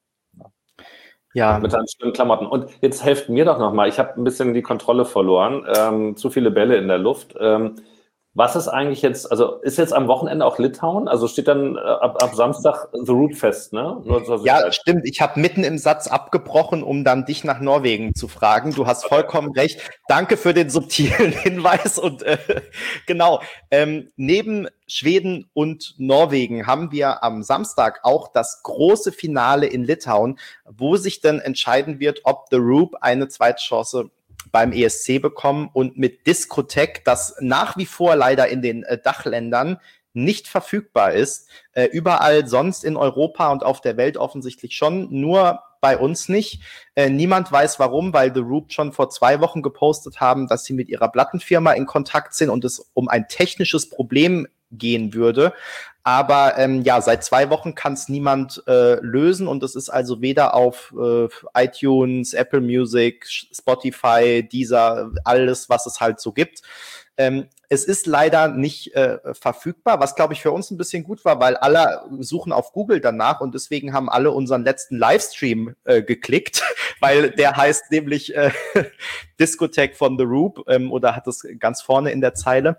Speaker 4: Ja, mit seinen schönen Klamotten. Und jetzt helft mir doch nochmal. Ich habe ein bisschen die Kontrolle verloren. Ähm, zu viele Bälle in der Luft. Ähm, was ist eigentlich jetzt, also ist jetzt am Wochenende auch Litauen? Also steht dann äh, ab, ab Samstag The Root fest, ne? Nur zur
Speaker 1: Ja,
Speaker 4: Sicherheit.
Speaker 1: stimmt. Ich habe mitten im Satz abgebrochen, um dann dich nach Norwegen zu fragen. Du hast vollkommen recht. Danke für den subtilen Hinweis. Und äh, genau, ähm, neben Schweden und Norwegen haben wir am Samstag auch das große Finale in Litauen, wo sich dann entscheiden wird, ob The Roop eine zweite Chance beim E S C bekommen und mit Discotheque, das nach wie vor leider in den äh, Dachländern nicht verfügbar ist, äh, überall sonst in Europa und auf der Welt offensichtlich schon, nur bei uns nicht. Äh, niemand weiß warum, weil The Roop schon vor zwei Wochen gepostet haben, dass sie mit ihrer Plattenfirma in Kontakt sind und es um ein technisches Problem gehen würde. Aber ähm, ja, seit zwei Wochen kann es niemand äh, lösen und es ist also weder auf äh, iTunes, Apple Music, Spotify, Deezer, alles, was es halt so gibt. Ähm, es ist leider nicht äh, verfügbar, was, glaube ich, für uns ein bisschen gut war, weil alle suchen auf Google danach und deswegen haben alle unseren letzten Livestream äh, geklickt, weil der heißt nämlich äh, Discotheque von The Roop ähm, oder hat es ganz vorne in der Zeile.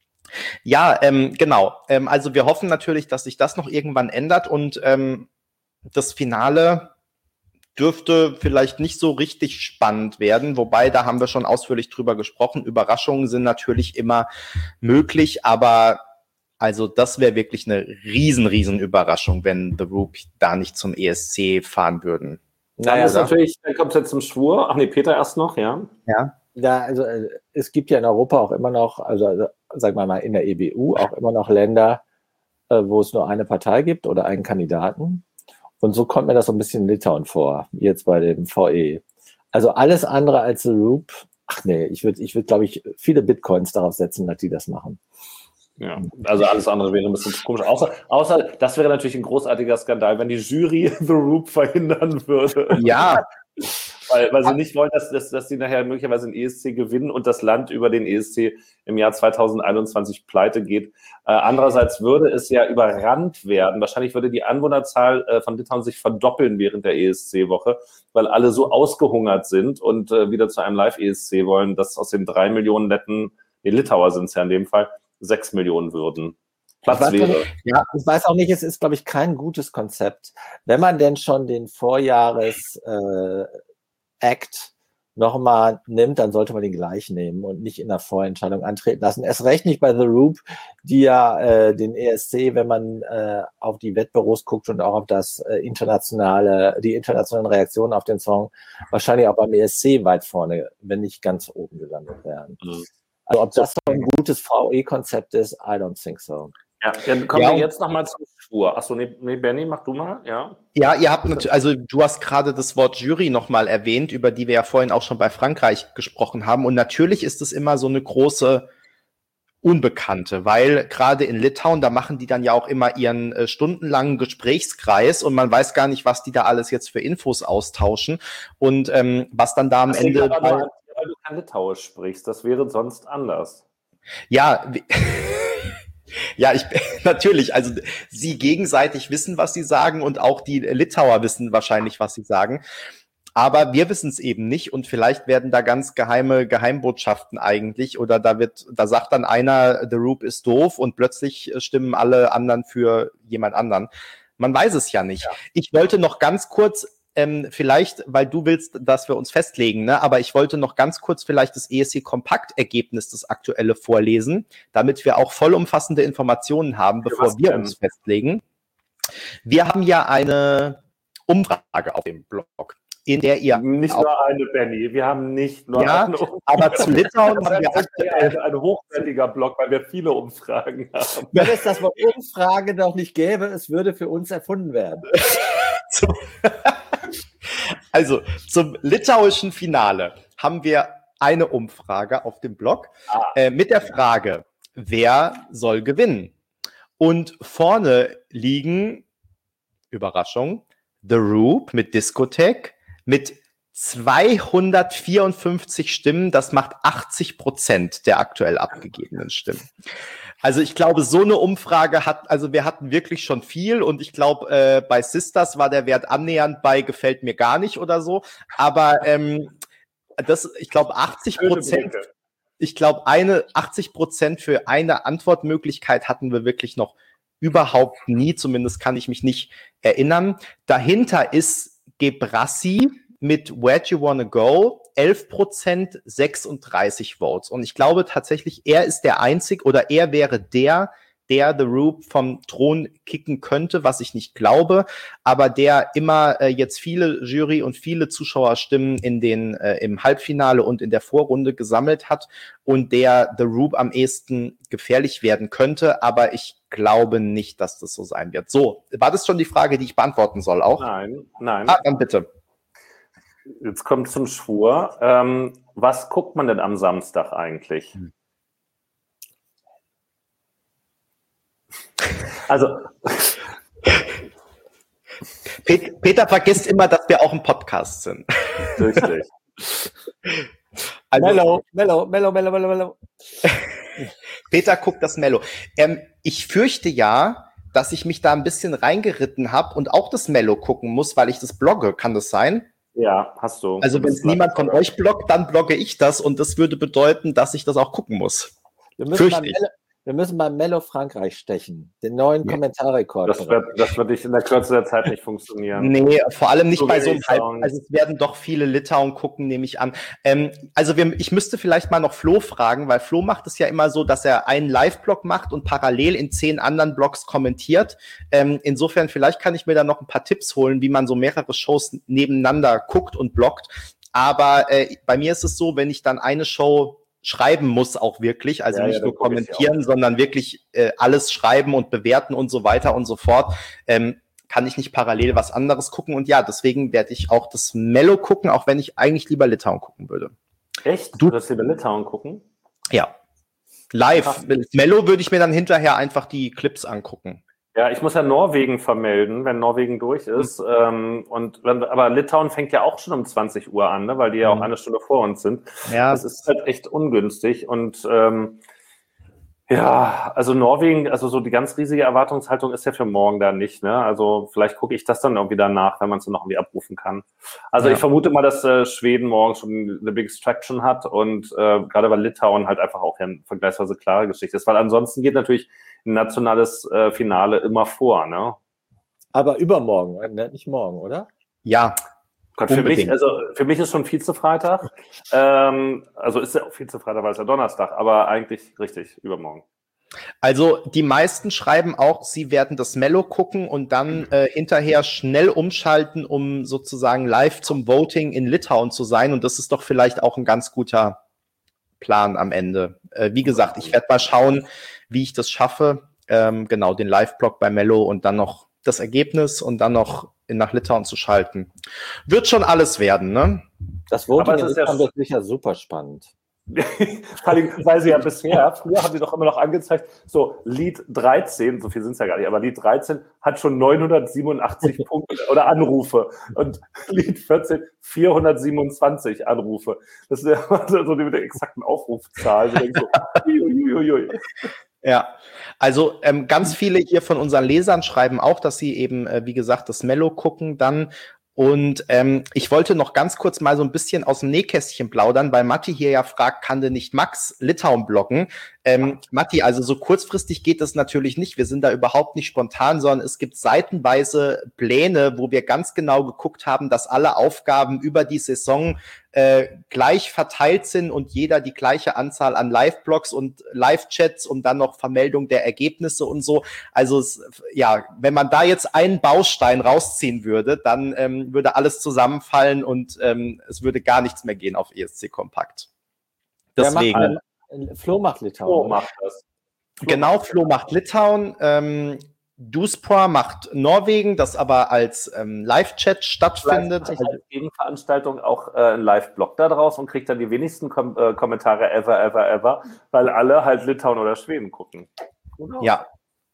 Speaker 1: Ja, ähm, genau. Ähm, also wir hoffen natürlich, dass sich das noch irgendwann ändert und ähm, das Finale dürfte vielleicht nicht so richtig spannend werden, wobei, da haben wir schon ausführlich drüber gesprochen. Überraschungen sind natürlich immer möglich, aber also das wäre wirklich eine riesen, riesen Überraschung, wenn The Roop da nicht zum E S C fahren würden.
Speaker 4: Dann ist natürlich, dann kommt es jetzt zum Schwur. Ach nee, Peter erst noch, ja.
Speaker 3: Ja. Ja, also äh, es gibt ja in Europa auch immer noch, also, also sagen wir mal in der E B U auch immer noch Länder, äh, wo es nur eine Partei gibt oder einen Kandidaten. Und so kommt mir das so ein bisschen in Litauen vor, jetzt bei dem V E. Also alles andere als The Roop, ach nee, ich würde, ich würde, glaube ich, viele Bitcoins darauf setzen, dass die das machen.
Speaker 4: Ja, also alles andere wäre ein bisschen zu komisch. Außer, außer, das wäre natürlich ein großartiger Skandal, wenn die Jury The Roop verhindern würde.
Speaker 1: Ja.
Speaker 4: Weil, weil sie nicht wollen, dass, dass, dass sie nachher möglicherweise den E S C gewinnen und das Land über den E S C im Jahr zweitausendeinundzwanzig pleite geht. Äh, andererseits würde es ja überrannt werden. Wahrscheinlich würde die Anwohnerzahl äh, von Litauen sich verdoppeln während der E S C-Woche, weil alle so ausgehungert sind und äh, wieder zu einem Live-E S C wollen, dass aus den drei Millionen netten, nee, Litauer sind es ja in dem Fall, sechs Millionen würden. Platz
Speaker 3: ich
Speaker 4: wäre.
Speaker 3: Nicht, ja, ich weiß auch nicht, es ist, glaube ich, kein gutes Konzept. Wenn man denn schon den Vorjahres äh, Act nochmal nimmt, dann sollte man den gleich nehmen und nicht in der Vorentscheidung antreten lassen. Erst recht nicht bei The Roop, die ja äh, den E S C, wenn man äh, auf die Wettbüros guckt und auch auf das äh, internationale, die internationalen Reaktionen auf den Song, wahrscheinlich auch beim E S C weit vorne, wenn nicht ganz oben gelandet werden. Mhm. Also ob das so ein gutes V E-Konzept ist, I don't think so.
Speaker 4: Ja, dann kommen ja, wir jetzt nochmal zum Schwur. Achso, nee, nee, Benny, mach du mal, ja.
Speaker 1: Ja, ihr habt natürlich, also du hast gerade das Wort Jury nochmal erwähnt, über die wir ja vorhin auch schon bei Frankreich gesprochen haben. Und natürlich ist es immer so eine große Unbekannte, weil gerade in Litauen, da machen die dann ja auch immer ihren äh, stundenlangen Gesprächskreis und man weiß gar nicht, was die da alles jetzt für Infos austauschen und ähm, was dann da am das Ende...
Speaker 4: Aber nur, weil du kein Litauisch sprichst, das wäre sonst anders.
Speaker 1: Ja, Ja, ich natürlich, also sie gegenseitig wissen, was sie sagen und auch die Litauer wissen wahrscheinlich, was sie sagen. Aber wir wissen es eben nicht und vielleicht werden da ganz geheime Geheimbotschaften eigentlich oder da wird, da sagt dann einer, The Roop ist doof und plötzlich stimmen alle anderen für jemand anderen. Man weiß es ja nicht. Ja. Ich wollte noch ganz kurz, ähm, vielleicht, weil du willst, dass wir uns festlegen, ne? Aber ich wollte noch ganz kurz vielleicht das E S C-Kompakt-Ergebnis, das aktuelle, vorlesen, damit wir auch vollumfassende Informationen haben, bevor ja, wir denn? uns festlegen. Wir haben ja eine Umfrage auf dem Blog, in der ihr...
Speaker 4: Nicht auch, nur eine, Benny. Wir haben nicht nur
Speaker 1: ja,
Speaker 4: eine Umfrage.
Speaker 1: Aber zu Litauen haben wir
Speaker 4: aktuell... Ein, ein hochwertiger Blog, weil wir viele Umfragen haben.
Speaker 3: Wenn es das Wort Umfrage noch nicht gäbe, es würde für uns erfunden werden.
Speaker 1: Also, zum litauischen Finale haben wir eine Umfrage auf dem Blog ah. äh, mit der Frage, wer soll gewinnen? Und vorne liegen, Überraschung, The Roop mit Discotheque mit zweihundertvierundfünfzig Stimmen. Das macht achtzig Prozent der aktuell abgegebenen Stimmen. Also ich glaube, so eine Umfrage hat, also wir hatten wirklich schon viel und ich glaube, äh, bei Sisters war der Wert annähernd bei gefällt mir gar nicht oder so. Aber ähm, das, ich glaube, achtzig Prozent, ich glaube, eine achtzig Prozent für eine Antwortmöglichkeit hatten wir wirklich noch überhaupt nie. Zumindest kann ich mich nicht erinnern. Dahinter ist Gebrassi mit Where Do You Wanna Go? elf Prozent, sechsunddreißig Votes. Und ich glaube tatsächlich, er ist der Einzige oder er wäre der, der The Roop vom Thron kicken könnte, was ich nicht glaube, aber der immer äh, jetzt viele Jury- und viele Zuschauerstimmen in den äh, im Halbfinale und in der Vorrunde gesammelt hat und der The Roop am ehesten gefährlich werden könnte, aber ich glaube nicht, dass das so sein wird. So, war das schon die Frage, die ich beantworten soll auch?
Speaker 4: Nein, nein.
Speaker 1: Ah, dann bitte.
Speaker 4: Jetzt kommt zum Schwur. Ähm, was guckt man denn am Samstag eigentlich? Hm. Also.
Speaker 1: Peter vergisst immer, dass wir auch ein Podcast sind.
Speaker 4: Richtig.
Speaker 3: Also, Mello, Mello, Mello, Mello, Mello, Mello.
Speaker 1: Peter guckt das Mello. Ähm, ich fürchte ja, dass ich mich da ein bisschen reingeritten habe und auch das Mello gucken muss, weil ich das blogge. Kann das sein?
Speaker 4: Ja, hast du.
Speaker 1: Also wenn es niemand von euch bloggt, dann blogge ich das und das würde bedeuten, dass ich das auch gucken muss.
Speaker 3: Wir müssen, beim Mello, wir müssen beim Mello Frankreich stechen, den neuen ja. Kommentarrekord.
Speaker 4: Das wird, das wird nicht in der Kürze der Zeit nicht funktionieren.
Speaker 1: Nee, vor allem nicht so bei so einem Halb. Also es werden doch viele Litauen gucken, nehme ich an. Ähm, also wir, ich müsste vielleicht mal noch Flo fragen, weil Flo macht es ja immer so, dass er einen Live-Blog macht und parallel in zehn anderen Blogs kommentiert. Ähm, insofern, vielleicht kann ich mir da noch ein paar Tipps holen, wie man so mehrere Shows nebeneinander guckt und bloggt. Aber äh, bei mir ist es so, wenn ich dann eine Show schreiben muss auch wirklich, also ja, nicht ja, nur kommentieren, sondern wirklich äh, alles schreiben und bewerten und so weiter und so fort, ähm, kann ich nicht parallel was anderes gucken. Und ja, deswegen werde ich auch das Mello gucken, auch wenn ich eigentlich lieber Litauen gucken würde.
Speaker 4: Echt? Du würdest lieber Litauen gucken?
Speaker 1: Ja. Live. Mello würde ich mir dann hinterher einfach die Clips angucken.
Speaker 4: Ja, ich muss ja Norwegen vermelden, wenn Norwegen durch ist. Mhm. Ähm, und wenn, aber Litauen fängt ja auch schon um zwanzig Uhr an, ne, weil die ja auch mhm. eine Stunde vor uns sind.
Speaker 1: Ja.
Speaker 4: Das ist halt echt ungünstig. Und ähm, ja, also Norwegen, also so die ganz riesige Erwartungshaltung ist ja für morgen da nicht. Ne? Also vielleicht gucke ich das dann irgendwie danach, wenn man es dann noch irgendwie abrufen kann. Also ja. ich vermute mal, dass äh, Schweden morgen schon eine Big Distraction hat und äh, gerade bei Litauen halt einfach auch eine vergleichsweise klare Geschichte ist, weil ansonsten geht natürlich ein nationales äh, Finale immer vor, ne?
Speaker 3: Aber übermorgen, nicht morgen, oder?
Speaker 1: Ja.
Speaker 4: Gott, für mich, also für mich ist schon Vize-Freitag. ähm, also ist ja auch Vize-Freitag, weil es ja Donnerstag, aber eigentlich richtig, übermorgen.
Speaker 1: Also die meisten schreiben auch, sie werden das Mello gucken und dann äh, hinterher schnell umschalten, um sozusagen live zum Voting in Litauen zu sein. Und das ist doch vielleicht auch ein ganz guter Plan am Ende. Äh, wie gesagt, ich werde mal schauen, wie ich das schaffe. Ähm, genau, den Live-Blog bei Mello und dann noch das Ergebnis und dann noch in, nach Litauen zu schalten. Wird schon alles werden, ne?
Speaker 3: Das Voting in Litauen wird sicher super spannend.
Speaker 4: Weil sie ja bisher, früher haben sie doch immer noch angezeigt, so Lied dreizehn, so viel sind es ja gar nicht, aber Lied dreizehn hat schon neunhundertsiebenundachtzig Punkte oder Anrufe und Lied vierzehn vierhundertsiebenundzwanzig Anrufe. Das ist ja so die mit der exakten Aufrufzahl. So, so, ui, ui, ui, ui.
Speaker 1: Ja, also ähm, ganz viele hier von unseren Lesern schreiben auch, dass sie eben, äh, wie gesagt, das Mello gucken dann. Und ähm, ich wollte noch ganz kurz mal so ein bisschen aus dem Nähkästchen plaudern, weil Matti hier ja fragt, kann denn nicht Max Litauen blocken? Ähm, Matti, also so kurzfristig geht das natürlich nicht. Wir sind da überhaupt nicht spontan, sondern es gibt seitenweise Pläne, wo wir ganz genau geguckt haben, dass alle Aufgaben über die Saison äh, gleich verteilt sind und jeder die gleiche Anzahl an Live-Blogs und Live-Chats und dann noch Vermeldung der Ergebnisse und so. Also es, ja, wenn man da jetzt einen Baustein rausziehen würde, dann ähm, würde alles zusammenfallen und ähm, es würde gar nichts mehr gehen auf E S C Kompakt. Deswegen.
Speaker 3: Macht, Flo macht Litauen.
Speaker 4: Flo macht das.
Speaker 1: Flo genau, macht Flo macht Litauen. Ähm, Duspor macht Norwegen, das aber als ähm, Live-Chat stattfindet.
Speaker 4: Vielleicht mache ich als Gegenveranstaltung auch äh, einen Live-Blog da draus und kriege dann die wenigsten Kom- äh, Kommentare ever, ever, ever, weil alle halt Litauen oder Schweden gucken.
Speaker 1: Genau. Ja.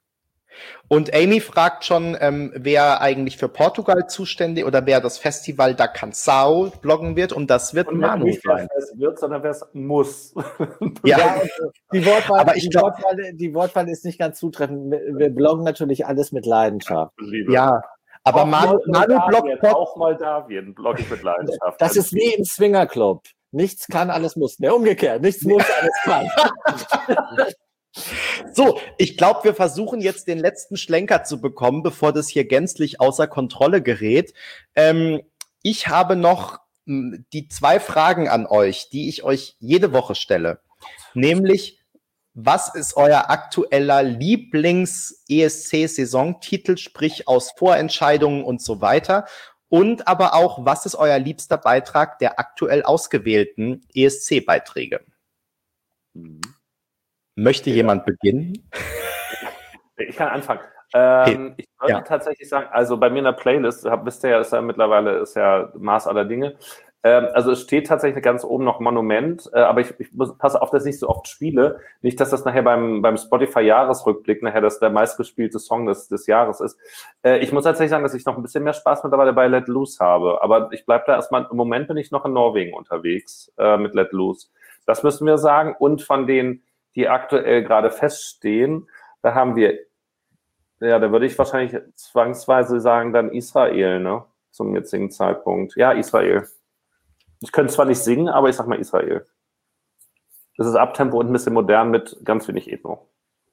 Speaker 1: Und Amy fragt schon, ähm, wer eigentlich für Portugal zuständig oder wer das Festival da Canção bloggen wird. Und das wird
Speaker 4: und
Speaker 1: Manu
Speaker 4: nicht,
Speaker 1: sein.
Speaker 4: wer es wird, sondern wer es muss.
Speaker 1: Ja,
Speaker 3: ja die, Wortwahl,
Speaker 1: aber ich
Speaker 3: die,
Speaker 1: glaub,
Speaker 3: Wortwahl, die Wortwahl ist nicht ganz zutreffend. Wir bloggen natürlich alles mit Leidenschaft.
Speaker 1: Ja, aber
Speaker 4: auch
Speaker 1: Manu, Manu bloggt
Speaker 4: auch Moldawien blogge ich mit Leidenschaft.
Speaker 3: Das ist wie im Swingerclub. Nichts kann, alles muss. Ne, umgekehrt. Nichts muss, alles kann.
Speaker 1: So, ich glaube, wir versuchen jetzt den letzten Schlenker zu bekommen, bevor das hier gänzlich außer Kontrolle gerät. Ähm, ich habe noch m, die zwei Fragen an euch, die ich euch jede Woche stelle. Nämlich, was ist euer aktueller Lieblings-E S C-Saisontitel, sprich aus Vorentscheidungen und so weiter? Und aber auch, was ist euer liebster Beitrag der aktuell ausgewählten E S C-Beiträge? Mhm. Möchte ja. jemand beginnen?
Speaker 4: Ich kann anfangen. Ähm, ich würde ja. tatsächlich sagen, also bei mir in der Playlist, hab, wisst ihr ja, ist ja mittlerweile ist ja Maß aller Dinge. Ähm, also es steht tatsächlich ganz oben noch Monument, äh, aber ich, ich muss, passe auf, dass ich nicht so oft spiele. Nicht, dass das nachher beim, beim Spotify-Jahresrückblick nachher das der meistgespielte Song des, des Jahres ist. Äh, ich muss tatsächlich sagen, dass ich noch ein bisschen mehr Spaß mittlerweile bei Let Loose habe. Aber ich bleibe da erstmal, im Moment bin ich noch in Norwegen unterwegs äh, mit Let Loose. Das müssen wir sagen. Und von den die aktuell gerade feststehen, da haben wir, ja, da würde ich wahrscheinlich zwangsweise sagen, dann Israel, ne, zum jetzigen Zeitpunkt. Ja, Israel. Ich könnte zwar nicht singen, aber ich sag mal Israel. Das ist Abtempo und ein bisschen modern mit ganz wenig Ethno.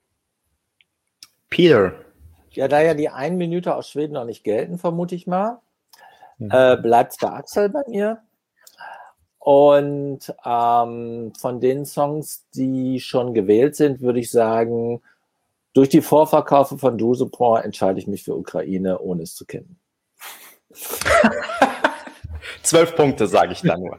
Speaker 1: Peter.
Speaker 3: Ja, da ja die eine Minute aus Schweden noch nicht gelten, vermute ich mal, mhm. äh, bleibt es bei Axel bei mir. Und ähm, von den Songs, die schon gewählt sind, würde ich sagen, durch die Vorverkaufe von Dusupor entscheide ich mich für Ukraine, ohne es zu kennen.
Speaker 1: Zwölf Punkte, sage ich da nur.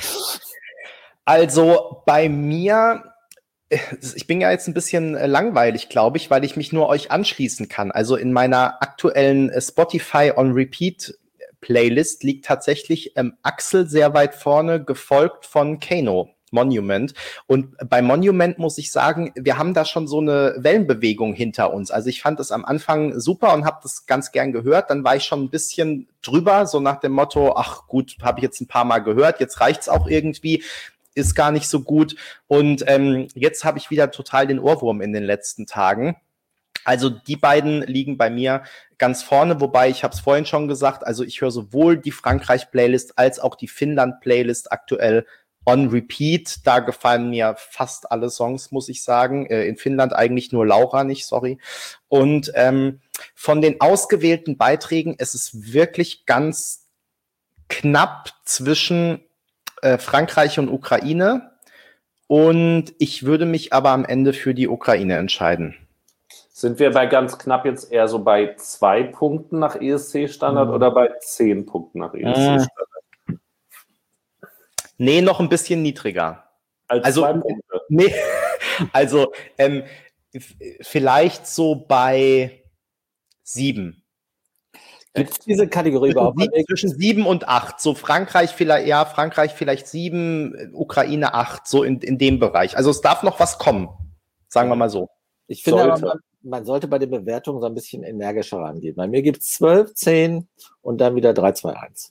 Speaker 1: Also bei mir, ich bin ja jetzt ein bisschen langweilig, glaube ich, weil ich mich nur euch anschließen kann. Also in meiner aktuellen Spotify on Repeat Playlist liegt tatsächlich ähm, Axel sehr weit vorne, gefolgt von Kano, Monument. Und bei Monument muss ich sagen, wir haben da schon so eine Wellenbewegung hinter uns. Also ich fand es am Anfang super und habe das ganz gern gehört. Dann war ich schon ein bisschen drüber, so nach dem Motto, ach gut, habe ich jetzt ein paar Mal gehört, jetzt reicht's auch irgendwie, ist gar nicht so gut. Und ähm, jetzt habe ich wieder total den Ohrwurm in den letzten Tagen. Also die beiden liegen bei mir ganz vorne, wobei ich habe es vorhin schon gesagt, also ich höre sowohl die Frankreich-Playlist als auch die Finnland-Playlist aktuell on repeat. Da gefallen mir fast alle Songs, muss ich sagen. In Finnland eigentlich nur Laura nicht, sorry. Und ähm, von den ausgewählten Beiträgen, es ist wirklich ganz knapp zwischen äh, Frankreich und Ukraine. Und ich würde mich aber am Ende für die Ukraine entscheiden.
Speaker 4: Sind wir bei ganz knapp jetzt eher so bei zwei Punkten nach E S C-Standard mhm. oder bei zehn Punkten nach E S C-Standard?
Speaker 1: Nee, noch ein bisschen niedriger.
Speaker 4: Als
Speaker 1: also,
Speaker 4: zwei Punkte?
Speaker 1: Nee, also ähm, vielleicht so bei sieben.
Speaker 3: Gibt es diese Kategorie überhaupt?
Speaker 1: Sieben, zwischen sieben und acht. So Frankreich vielleicht, ja, Frankreich vielleicht sieben, Ukraine acht, so in, in dem Bereich. Also es darf noch was kommen, sagen wir mal so.
Speaker 3: Ich finde sollte. aber, man, man sollte bei den Bewertungen so ein bisschen energischer rangehen. Bei mir gibt es zwölf, zehn und dann wieder drei, zwei, eins.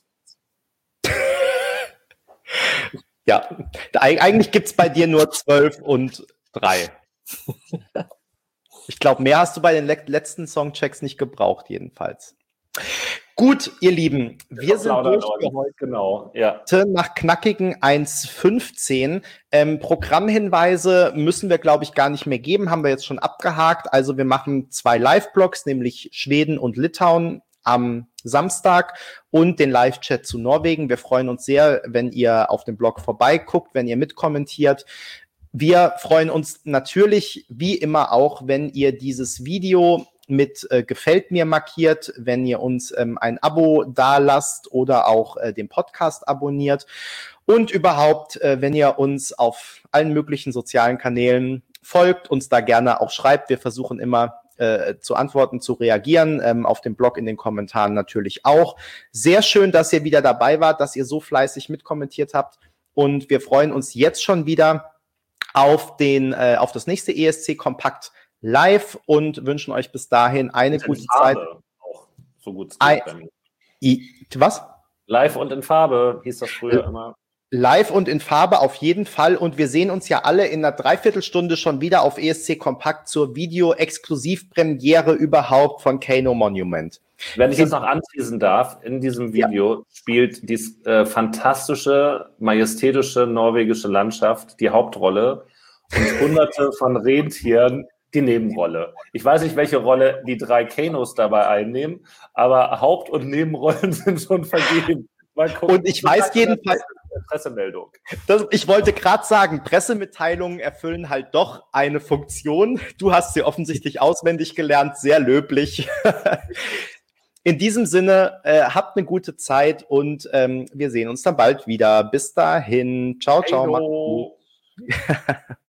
Speaker 1: Ja, eigentlich gibt es bei dir nur zwölf und drei. Ich glaube, mehr hast du bei den le- letzten Songchecks nicht gebraucht, jedenfalls. Gut, ihr Lieben, wir sind durch für heute.
Speaker 4: Genau, ja.
Speaker 1: Nach knackigen eins fünfzehn. Ähm, Programmhinweise müssen wir, glaube ich, gar nicht mehr geben, haben wir jetzt schon abgehakt. Also wir machen zwei Live-Blogs, nämlich Schweden und Litauen am Samstag und den Live-Chat zu Norwegen. Wir freuen uns sehr, wenn ihr auf dem Blog vorbeiguckt, wenn ihr mitkommentiert. Wir freuen uns natürlich wie immer auch, wenn ihr dieses Video mit äh, Gefällt mir markiert, wenn ihr uns ähm, ein Abo dalasst oder auch äh, den Podcast abonniert und überhaupt, äh, wenn ihr uns auf allen möglichen sozialen Kanälen folgt, uns da gerne auch schreibt. Wir versuchen immer äh, zu antworten, zu reagieren, ähm, auf dem Blog, in den Kommentaren natürlich auch. Sehr schön, dass ihr wieder dabei wart, dass ihr so fleißig mitkommentiert habt und wir freuen uns jetzt schon wieder auf den, äh, auf das nächste E S C Kompakt live und wünschen euch bis dahin eine
Speaker 4: und
Speaker 1: gute
Speaker 4: in Farbe
Speaker 1: Zeit.
Speaker 4: Auch so gut es
Speaker 1: I,
Speaker 4: geht bei mir.
Speaker 1: I, was?
Speaker 4: Live und in Farbe hieß das früher äh, immer.
Speaker 1: Live und in Farbe auf jeden Fall. Und wir sehen uns ja alle in einer Dreiviertelstunde schon wieder auf E S C Kompakt zur Video-Exklusivpremiere überhaupt von Kano Monument.
Speaker 4: Wenn ich das noch anteasen darf, in diesem Video ja. spielt die äh, fantastische, majestätische norwegische Landschaft die Hauptrolle und hunderte von Rentieren die Nebenrolle. Ich weiß nicht, welche Rolle die drei Kanos dabei einnehmen, aber Haupt- und Nebenrollen sind schon vergeben.
Speaker 1: Mal gucken. Und ich weiß jedenfalls,
Speaker 4: Pressemeldung.
Speaker 1: Das, ich wollte gerade sagen, Pressemitteilungen erfüllen halt doch eine Funktion. Du hast sie offensichtlich auswendig gelernt, sehr löblich. In diesem Sinne, äh, habt eine gute Zeit und ähm, wir sehen uns dann bald wieder. Bis dahin. Ciao, ciao. Macht's gut.